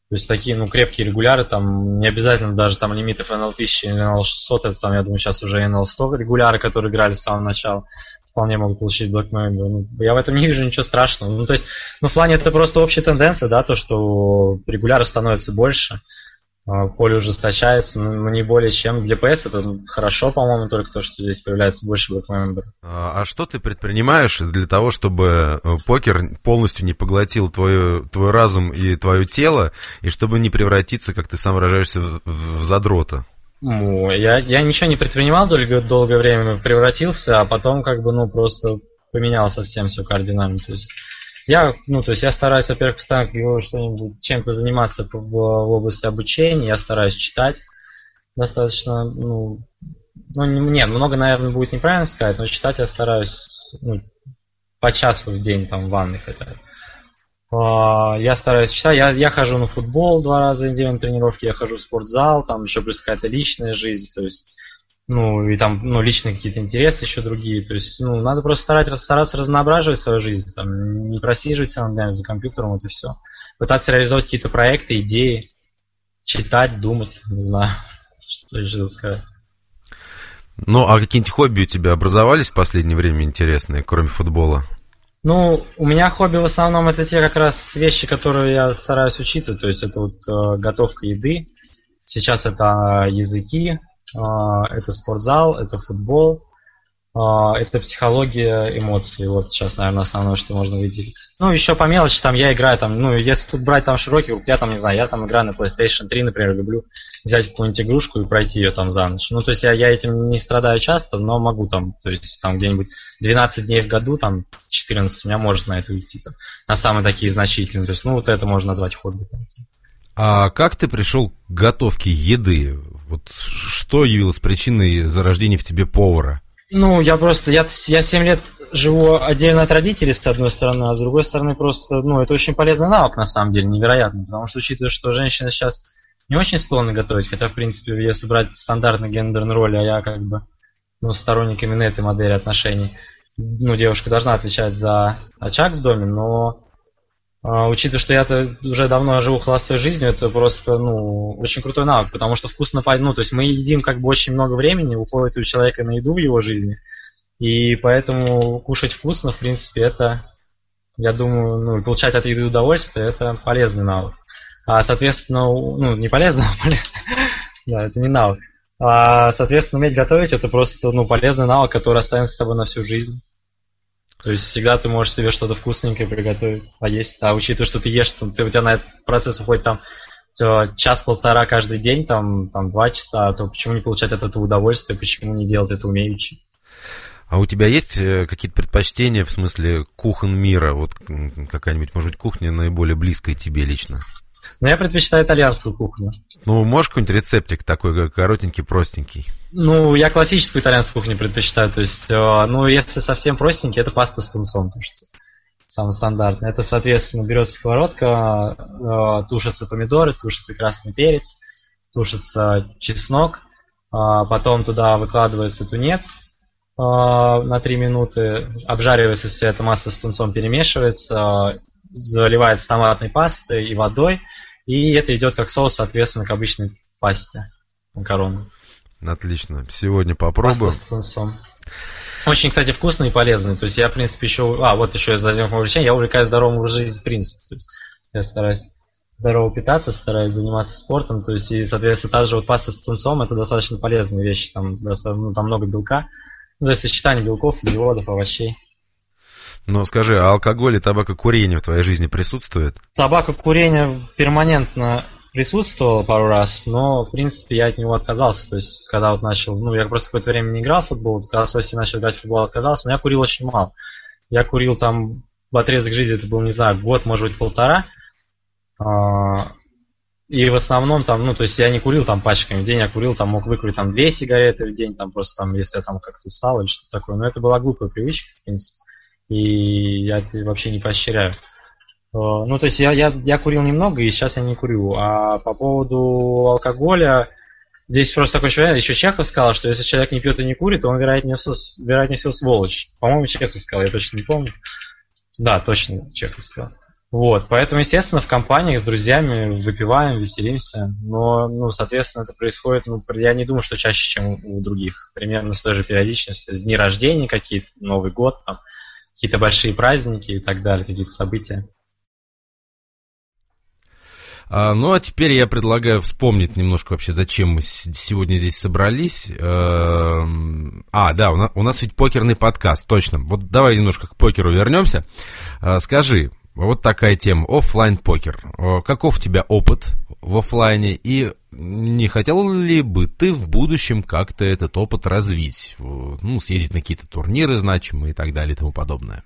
То есть такие, ну, крепкие регуляры, там, не обязательно даже там лимитов эн эл тысяча или эн эл шестьсот, это там, я думаю, сейчас уже эн эл сто регуляры, которые играли с самого начала, вполне могут получить Black Mamba. Ну, я в этом не вижу ничего страшного. Ну, то есть, ну, в плане это просто общая тенденция, да, то, что регуляров становится больше, поле ужесточается, но не более чем. Для пи эс это хорошо, по-моему, только то, что здесь появляется больше Black Member.
А что ты предпринимаешь для того, чтобы покер полностью не поглотил твой, твой разум и твое тело, и чтобы не превратиться, как ты сам выражаешься, в, в задрота?
Ну, я, я ничего не предпринимал долгое, долгое время, превратился, а потом как бы, ну, просто поменял совсем все кардинально. То есть я, ну, то есть я стараюсь, во-первых, постоянно что-нибудь, чем-то заниматься в, в области обучения, я стараюсь читать достаточно, ну, ну, нет, много, наверное, будет неправильно сказать, но читать я стараюсь, ну, по часу в день, там, в ванной хотя бы. Я стараюсь читать, я, я хожу на футбол два раза в неделю на тренировки, я хожу в спортзал, там еще плюс какая-то личная жизнь, то есть, ну, и там, ну, личные какие-то интересы еще другие, то есть, ну, надо просто стараться, стараться разноображивать свою жизнь, там, не просиживать целыми днями за компьютером, вот и все. Пытаться реализовать какие-то проекты, идеи, читать, думать, не знаю, что еще сказать.
Ну, а какие-нибудь хобби у тебя образовались в последнее время интересные, кроме футбола?
Ну, у меня хобби в основном это те как раз вещи, которые я стараюсь учиться, то есть это вот э, готовка еды, сейчас это языки, это спортзал, это футбол, это психология эмоций. Вот сейчас, наверное, основное, что можно выделить. Ну, еще по мелочи, там я играю, там, ну, если тут брать там широкий круг, я там, не знаю, я там играю на PlayStation три, например, люблю взять какую-нибудь игрушку и пройти ее там за ночь. Ну, то есть я, я этим не страдаю часто, но могу там, то есть там где-нибудь двенадцать дней в году, там четырнадцать у меня может на это уйти, там, на самые такие значительные. То есть, ну, вот это можно назвать хобби. Там.
А как ты пришел к готовке еды? Вот что явилось причиной зарождения в тебе повара?
Ну, я просто, я, я семь лет живу отдельно от родителей, с одной стороны, а с другой стороны просто, ну, это очень полезный навык, на самом деле, невероятный, потому что, учитывая, что женщины сейчас не очень склонны готовить, хотя, в принципе, если брать стандартные гендерные роли, а я, как бы, ну, сторонник именно этой модели отношений, ну, девушка должна отвечать за очаг в доме, но Uh, учитывая, что я-то уже давно живу холостой жизнью, это просто, ну, очень крутой навык, потому что вкусно, ну, то есть мы едим как бы очень много времени, уходит у человека на еду в его жизни, и поэтому кушать вкусно, в принципе, это, я думаю, ну, получать от еды удовольствие, это полезный навык. А, соответственно, ну, не полезно, а полезно, да, это не навык. А, соответственно, уметь готовить, это просто, ну, полезный навык, который останется с тобой на всю жизнь. То есть всегда ты можешь себе что-то вкусненькое приготовить, поесть. А учитывая, что ты ешь, ты, у тебя на этот процесс уходит там час-полтора каждый день, там, там два часа, то почему не получать от этого удовольствие, почему не делать это умеючи?
А у тебя есть какие-то предпочтения в смысле кухонь мира? Вот какая-нибудь, может быть, кухня наиболее близкая тебе лично?
Ну, я предпочитаю итальянскую кухню.
Ну, можешь какой-нибудь рецептик такой коротенький, простенький?
Ну, я классическую итальянскую кухню предпочитаю. То есть, ну, если совсем простенький, это паста с тунцом, то что самое стандартное. Это, соответственно, берется сковородка, тушатся помидоры, тушится красный перец, тушится чеснок, потом туда выкладывается тунец на три минуты, обжаривается вся эта масса с тунцом, перемешивается, заливается томатной пастой и водой, и это идет как соус, соответственно, к обычной пасте макарону.
Отлично. Сегодня попробую.
Паста с тунцом. Очень, кстати, вкусный и полезный. То есть я, в принципе, еще... А, вот еще из одних увлечений. Я увлекаюсь здоровым образом жизни в принципе. То есть я стараюсь здорово питаться, стараюсь заниматься спортом. То есть, и, соответственно, та же вот паста с тунцом, это достаточно полезная вещь. Там, ну, там много белка. Ну, то есть сочетание белков, углеводов, овощей.
Но скажи, а алкоголь и табакокурение в твоей жизни присутствует?
Табакокурение перманентно присутствовало пару раз, но, в принципе, я от него отказался. То есть, когда вот начал, ну, я просто какое-то время не играл в футбол, когда с осени начал играть в футбол, отказался, но я курил очень мало. Я курил там в отрезок жизни, это был, не знаю, год, может быть, полтора. И в основном там, ну, то есть я не курил там пачками в день, я курил, там, мог выкурить там две сигареты в день, там, просто там, если я там как-то устал или что-то такое. Но это была глупая привычка, в принципе. И я это вообще не поощряю. Ну, то есть я, я, я курил немного, и сейчас я не курю. А по поводу алкоголя, здесь просто такой человек, еще Чехов сказал, что если человек не пьет и не курит, то он, вероятнее всего, вероятнее всего сволочь. По-моему, Чехов сказал, я точно не помню. Да, точно, Чехов сказал. Вот, поэтому, естественно, в компаниях с друзьями выпиваем, веселимся, но, ну, соответственно, это происходит, ну, я не думаю, что чаще, чем у других, примерно с той же периодичностью, дни рождения какие-то, Новый год, там, какие-то большие праздники и так далее, какие-то события.
А, ну, а теперь я предлагаю вспомнить немножко вообще, зачем мы сегодня здесь собрались. А, да, у нас, у нас ведь покерный подкаст, точно. Вот давай немножко к покеру вернемся. А, скажи, вот такая тема, оффлайн покер. Каков у тебя опыт в оффлайне, и не хотел ли бы ты в будущем как-то этот опыт развить? Ну, съездить на какие-то турниры значимые и так далее и тому подобное.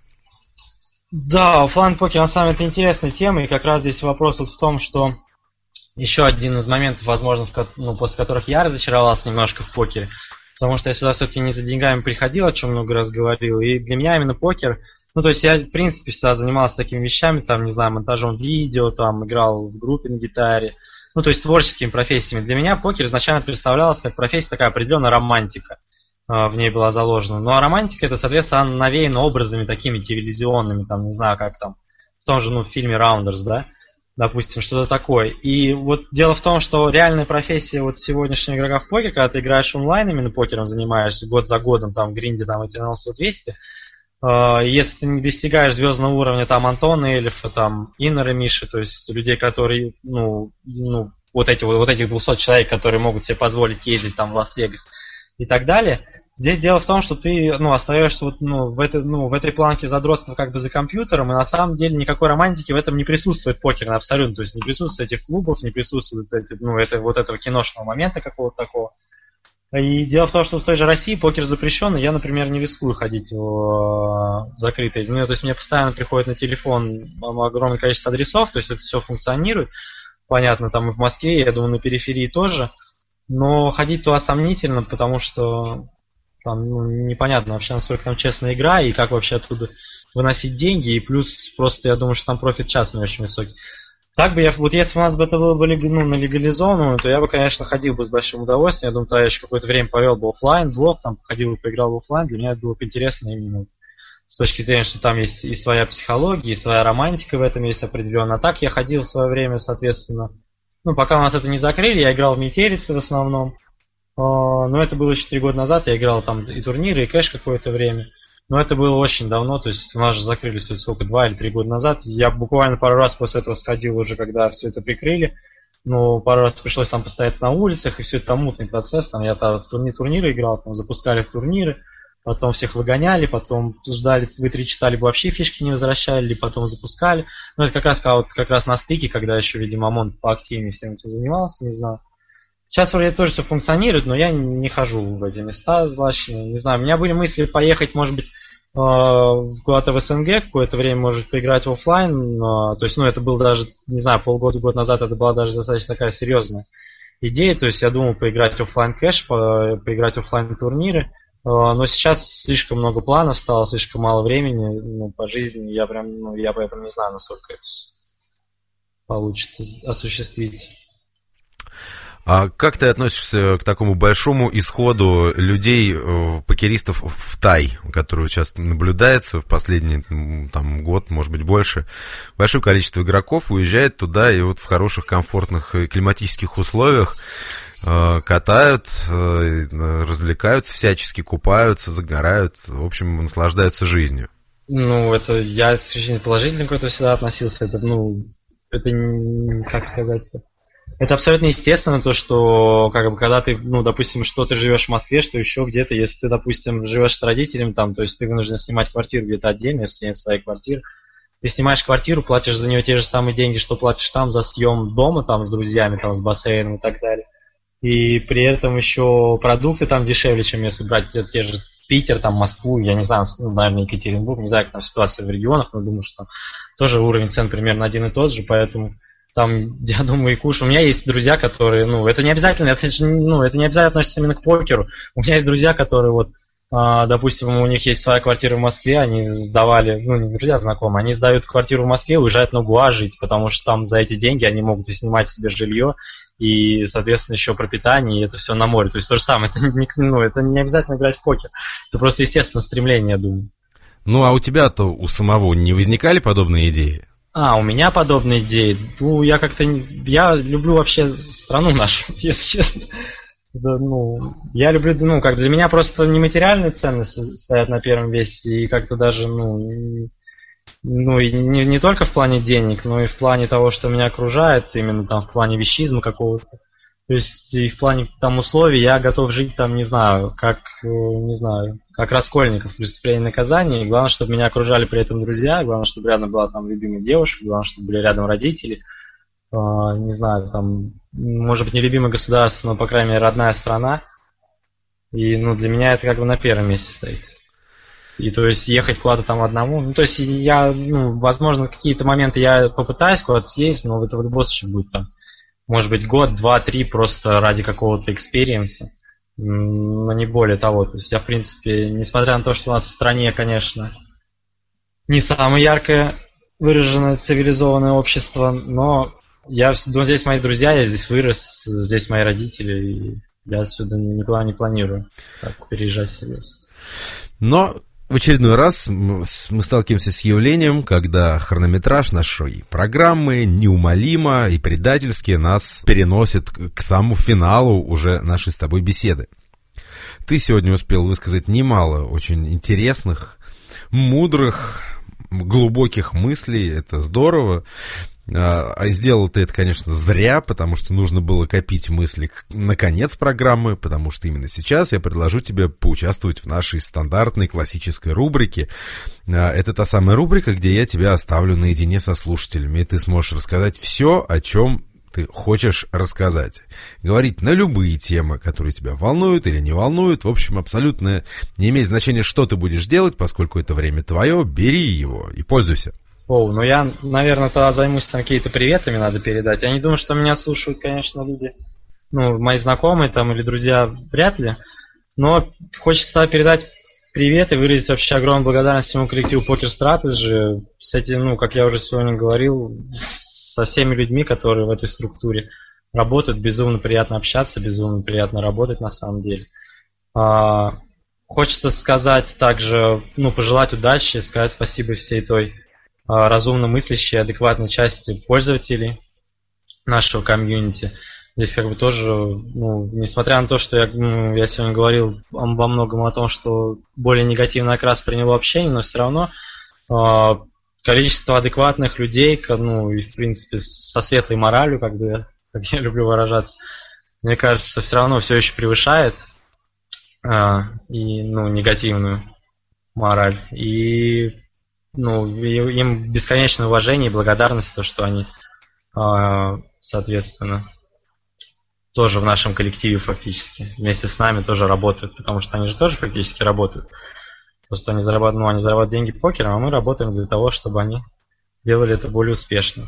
Да, оффлайн покер на самом деле это интересная тема, и как раз здесь вопрос вот в том, что еще один из моментов, возможно, в, ну, после которых я разочаровался немножко в покере, потому что я сюда все-таки не за деньгами приходил, о чем много раз говорил, и для меня именно покер. Ну, то есть я, в принципе, всегда занимался такими вещами, там, не знаю, монтажом видео, там, играл в группе на гитаре, ну, то есть творческими профессиями. Для меня покер изначально представлялась как профессия такая определенная романтика, э, в ней была заложена. Ну, а романтика, это, соответственно, она навеяна образами такими телевизионными, там, не знаю, как там, в том же, ну, в фильме «Раундерс», да, допустим, что-то такое. И вот дело в том, что реальная профессия вот сегодняшнего игрока в покер, когда ты играешь онлайн, именно покером занимаешься год за годом, там, в гринде, там, эти на сто двести, если ты не достигаешь звездного уровня там Антона Элифа, там Иннера Миши, то есть людей, которые, ну, ну вот, эти, вот этих двухсот человек, которые могут себе позволить ездить там в Лас-Вегас и так далее, здесь дело в том, что ты, ну, остаешься вот, ну, в, этой, ну, в этой планке задротства как бы за компьютером, и на самом деле никакой романтики в этом не присутствует покерно абсолютно, то есть не присутствует этих клубов, не присутствует эти, ну, это, вот этого киношного момента какого-то такого. И дело в том, что в той же России покер запрещен, и я, например, не рискую ходить в закрытый. Ну, то есть мне постоянно приходит на телефон огромное количество адресов, то есть это все функционирует. Понятно, там и в Москве, я думаю, на периферии тоже. Но ходить туда сомнительно, потому что там, ну, непонятно вообще, насколько там честная игра, и как вообще оттуда выносить деньги, и плюс просто я думаю, что там профит частный очень высокий. Так бы я, вот если бы у нас бы это было бы, ну, на легализованную, то я бы, конечно, ходил бы с большим удовольствием. Я думаю, тогда я еще какое-то время повел бы офлайн, блог, там ходил бы, поиграл в офлайн. Для меня это было бы интересно именно с точки зрения, что там есть и своя психология, и своя романтика в этом есть определенно. А так я ходил в свое время, соответственно, ну, пока у нас это не закрыли, я играл в метелице в основном. Но это было еще три года назад, я играл там и турниры, и кэш какое-то время. Но это было очень давно, то есть у нас же закрыли все сколько, два или три года назад. Я буквально пару раз после этого сходил уже, когда все это прикрыли. Но пару раз пришлось там постоять на улицах, и все это там мутный процесс. Там я там в турни- турниры играл, там запускали в турниры, потом всех выгоняли, потом ждали вы три часа, либо вообще фишки не возвращали, либо потом запускали. Ну это как раз, вот, как раз на стыке, когда еще, видимо, ОМОН поактивнее всем этим занимался, не знаю. Сейчас вроде тоже все функционирует, но я не хожу в эти места злачные. Не знаю, у меня были мысли поехать, может быть, куда-то в СНГ, какое-то время, может, поиграть в офлайн. То есть, ну, это было даже, не знаю, полгода-год назад, это была даже достаточно такая серьезная идея. То есть, я думал поиграть в офлайн кэш, поиграть в офлайн турниры. Но сейчас слишком много планов стало, слишком мало времени, ну, по жизни. Я прям, ну, я поэтому не знаю, насколько это получится осуществить.
А как ты относишься к такому большому исходу людей, покеристов в Тай, который сейчас наблюдается в последний там, год, может быть, больше? Большое количество игроков уезжает туда и вот в хороших, комфортных климатических условиях катают, развлекаются всячески, купаются, загорают, в общем, наслаждаются жизнью.
Ну, это я очень положительно к этому всегда относился. Это, ну, это, как сказать-то? Это абсолютно естественно, то, что, как бы, когда ты, ну, допустим, что ты живешь в Москве, что еще где-то, если ты, допустим, живешь с родителями, там, то есть ты вынужден снимать квартиру где-то отдельно, если нет своей квартиры, ты снимаешь квартиру, платишь за нее те же самые деньги, что платишь там за съем дома, там, с друзьями, там, с бассейном и так далее. И при этом еще продукты там дешевле, чем если брать те же Питер, там, Москву, я не знаю, ну, наверное, Екатеринбург, не знаю, как там ситуация в регионах, но думаю, что там тоже уровень цен примерно один и тот же, поэтому... Там, я думаю, и куш. У меня есть друзья, которые, ну, это не обязательно, это, ну, это не обязательно относится именно к покеру. У меня есть друзья, которые вот, а, допустим, у них есть своя квартира в Москве, они сдавали, ну, не друзья, знакомые, они сдают квартиру в Москве, уезжают на Гуа жить, потому что там за эти деньги они могут и снимать себе жилье, и, соответственно, еще пропитание, и это все на море. То есть то же самое, это не, ну, это не обязательно играть в покер. Это просто естественное стремление, я думаю.
Ну, а у тебя-то, у самого, не возникали подобные идеи?
А, у меня подобные идеи. Ну, я как-то... Я люблю вообще страну нашу, если честно. Да, ну, я люблю, ну, как для меня просто нематериальные ценности стоят на первом весе, и как-то даже, ну, ну и не, не только в плане денег, но и в плане того, что меня окружает, именно там в плане вещизма какого-то. То есть и в плане там условий я готов жить там, не знаю, как, не знаю, как Раскольников, преступление и наказание. И главное, чтобы меня окружали при этом друзья, главное, чтобы рядом была там любимая девушка, главное, чтобы были рядом родители. Uh, не знаю, там, может быть, не любимое государство, но, по крайней мере, родная страна. И, ну, для меня это как бы на первом месте стоит. И, то есть, ехать куда-то там одному, ну, то есть, я, ну, возможно, какие-то моменты я попытаюсь куда-то съездить, но это в любом случае будет там, может быть, год, два, три просто ради какого-то экспириенса, но не более того. То есть, я, в принципе, несмотря на то, что у нас в стране, конечно, не самое яркое выраженное цивилизованное общество, но я, ну, здесь мои друзья, я здесь вырос, здесь мои родители, и я отсюда никуда не планирую так переезжать серьезно.
Но в очередной раз мы сталкиваемся с явлением, когда хронометраж нашей программы неумолимо и предательски нас переносит к самому финалу уже нашей с тобой беседы. Ты сегодня успел высказать немало очень интересных, мудрых, глубоких мыслей, это здорово. А сделал ты это, конечно, зря, потому что нужно было копить мысли на конец программы, потому что именно сейчас я предложу тебе поучаствовать в нашей стандартной классической рубрике. Это та самая рубрика, где я тебя оставлю наедине со слушателями, и ты сможешь рассказать все, о чем ты хочешь рассказать. Говорить на любые темы, которые тебя волнуют или не волнуют. В общем, абсолютно не имеет значения, что ты будешь делать, поскольку это время твое, бери его и пользуйся.
О, ну я, наверное, тогда займусь там какие-то приветами надо передать. Я не думаю, что меня слушают, конечно, люди, ну, мои знакомые там или друзья, вряд ли. Но хочется передать привет и выразить вообще огромную благодарность всему коллективу Poker Strategy. С этим, ну, как я уже сегодня говорил, со всеми людьми, которые в этой структуре работают, безумно приятно общаться, безумно приятно работать на самом деле. А, хочется сказать также, ну, пожелать удачи, сказать спасибо всей той разумно мыслящей, адекватной части пользователей нашего комьюнити. Здесь как бы тоже, ну, несмотря на то, что я, ну, я сегодня говорил во многом о том, что более негативный окрас приняло общение, но все равно э, количество адекватных людей, ну, и в принципе со светлой моралью, как бы, как я люблю выражаться, мне кажется, все равно все еще превышает э, и, ну, негативную мораль. И ну, им бесконечное уважение и благодарность, то, что они, соответственно, тоже в нашем коллективе фактически вместе с нами тоже работают, потому что они же тоже фактически работают. Просто они зарабатывают, ну, они зарабатывают деньги покером, а мы работаем для того, чтобы они делали это более успешно.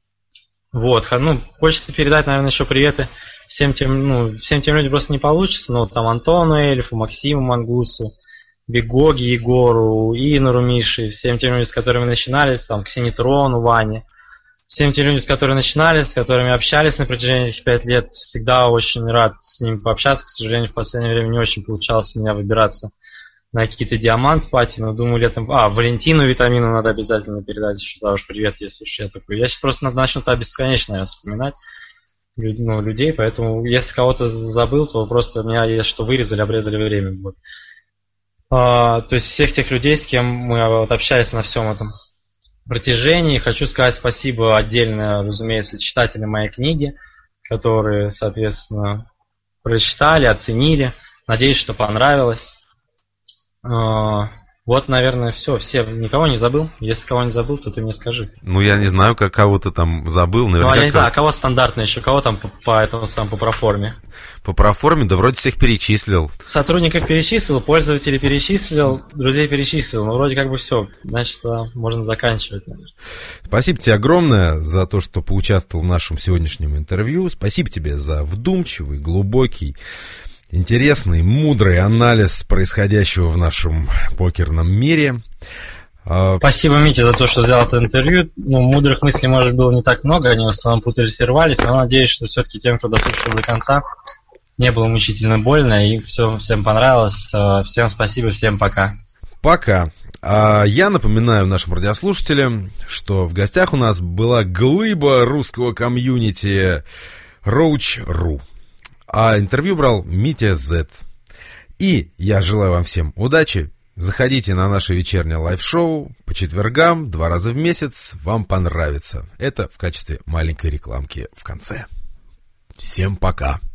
Вот, ну, хочется передать, наверное, еще приветы всем тем, ну, всем тем людям просто не получится, но там Антону Эльфу, Максиму Мангусу, Бегоги Егору, Инору Мише, всем тем людям, с которыми начинались, там, Ксенитрону, Ване, всем тем людям, с которыми начинали, с которыми общались на протяжении этих пяти лет, всегда очень рад с ними пообщаться. К сожалению, в последнее время не очень получалось у меня выбираться на какие-то диамант-пати, но думаю, летом... А, Валентину Витамину надо обязательно передать еще, да уж, привет, если уж я такой. Я сейчас просто начну туда бесконечно, наверное, вспоминать ну, людей, поэтому если кого-то забыл, то просто меня, если что, вырезали, обрезали время. Вот. Uh, то есть всех тех людей, с кем мы вот, общались на всем этом протяжении. Хочу сказать спасибо отдельно, разумеется, читателям моей книги, которые, соответственно, прочитали, оценили. Надеюсь, что понравилось. Uh, вот, наверное, все. Все. Никого не забыл? Если кого не забыл, то ты мне скажи.
Ну, я не знаю, как кого ты там забыл.
Наверняка... Ну, а я не знаю, а кого стандартно еще? Кого там по, по этому самому, по проформе?
По проформе, да вроде всех перечислил.
Сотрудников перечислил, пользователей перечислил, друзей перечислил. Ну, вроде как бы все. Значит, можно заканчивать, наверное.
Спасибо тебе огромное за то, что поучаствовал в нашем сегодняшнем интервью. Спасибо тебе за вдумчивый, глубокий, интересный, мудрый анализ происходящего в нашем покерном мире.
Спасибо, Митя, за то, что взял это интервью. Ну, мудрых мыслей, может, было не так много, они в основном путались и рвались, но надеюсь, что все-таки тем, кто дослушал до конца, не было мучительно больно, и все всем понравилось. Всем спасибо, всем пока.
Пока. А я напоминаю нашим радиослушателям, что в гостях у нас была глыба русского комьюнити Роуч точка ру, а интервью брал Митя Зет. И я желаю вам всем удачи. Заходите на наше вечернее лайв-шоу по четвергам, два раза в месяц. Вам понравится. Это в качестве маленькой рекламки в конце. Всем пока.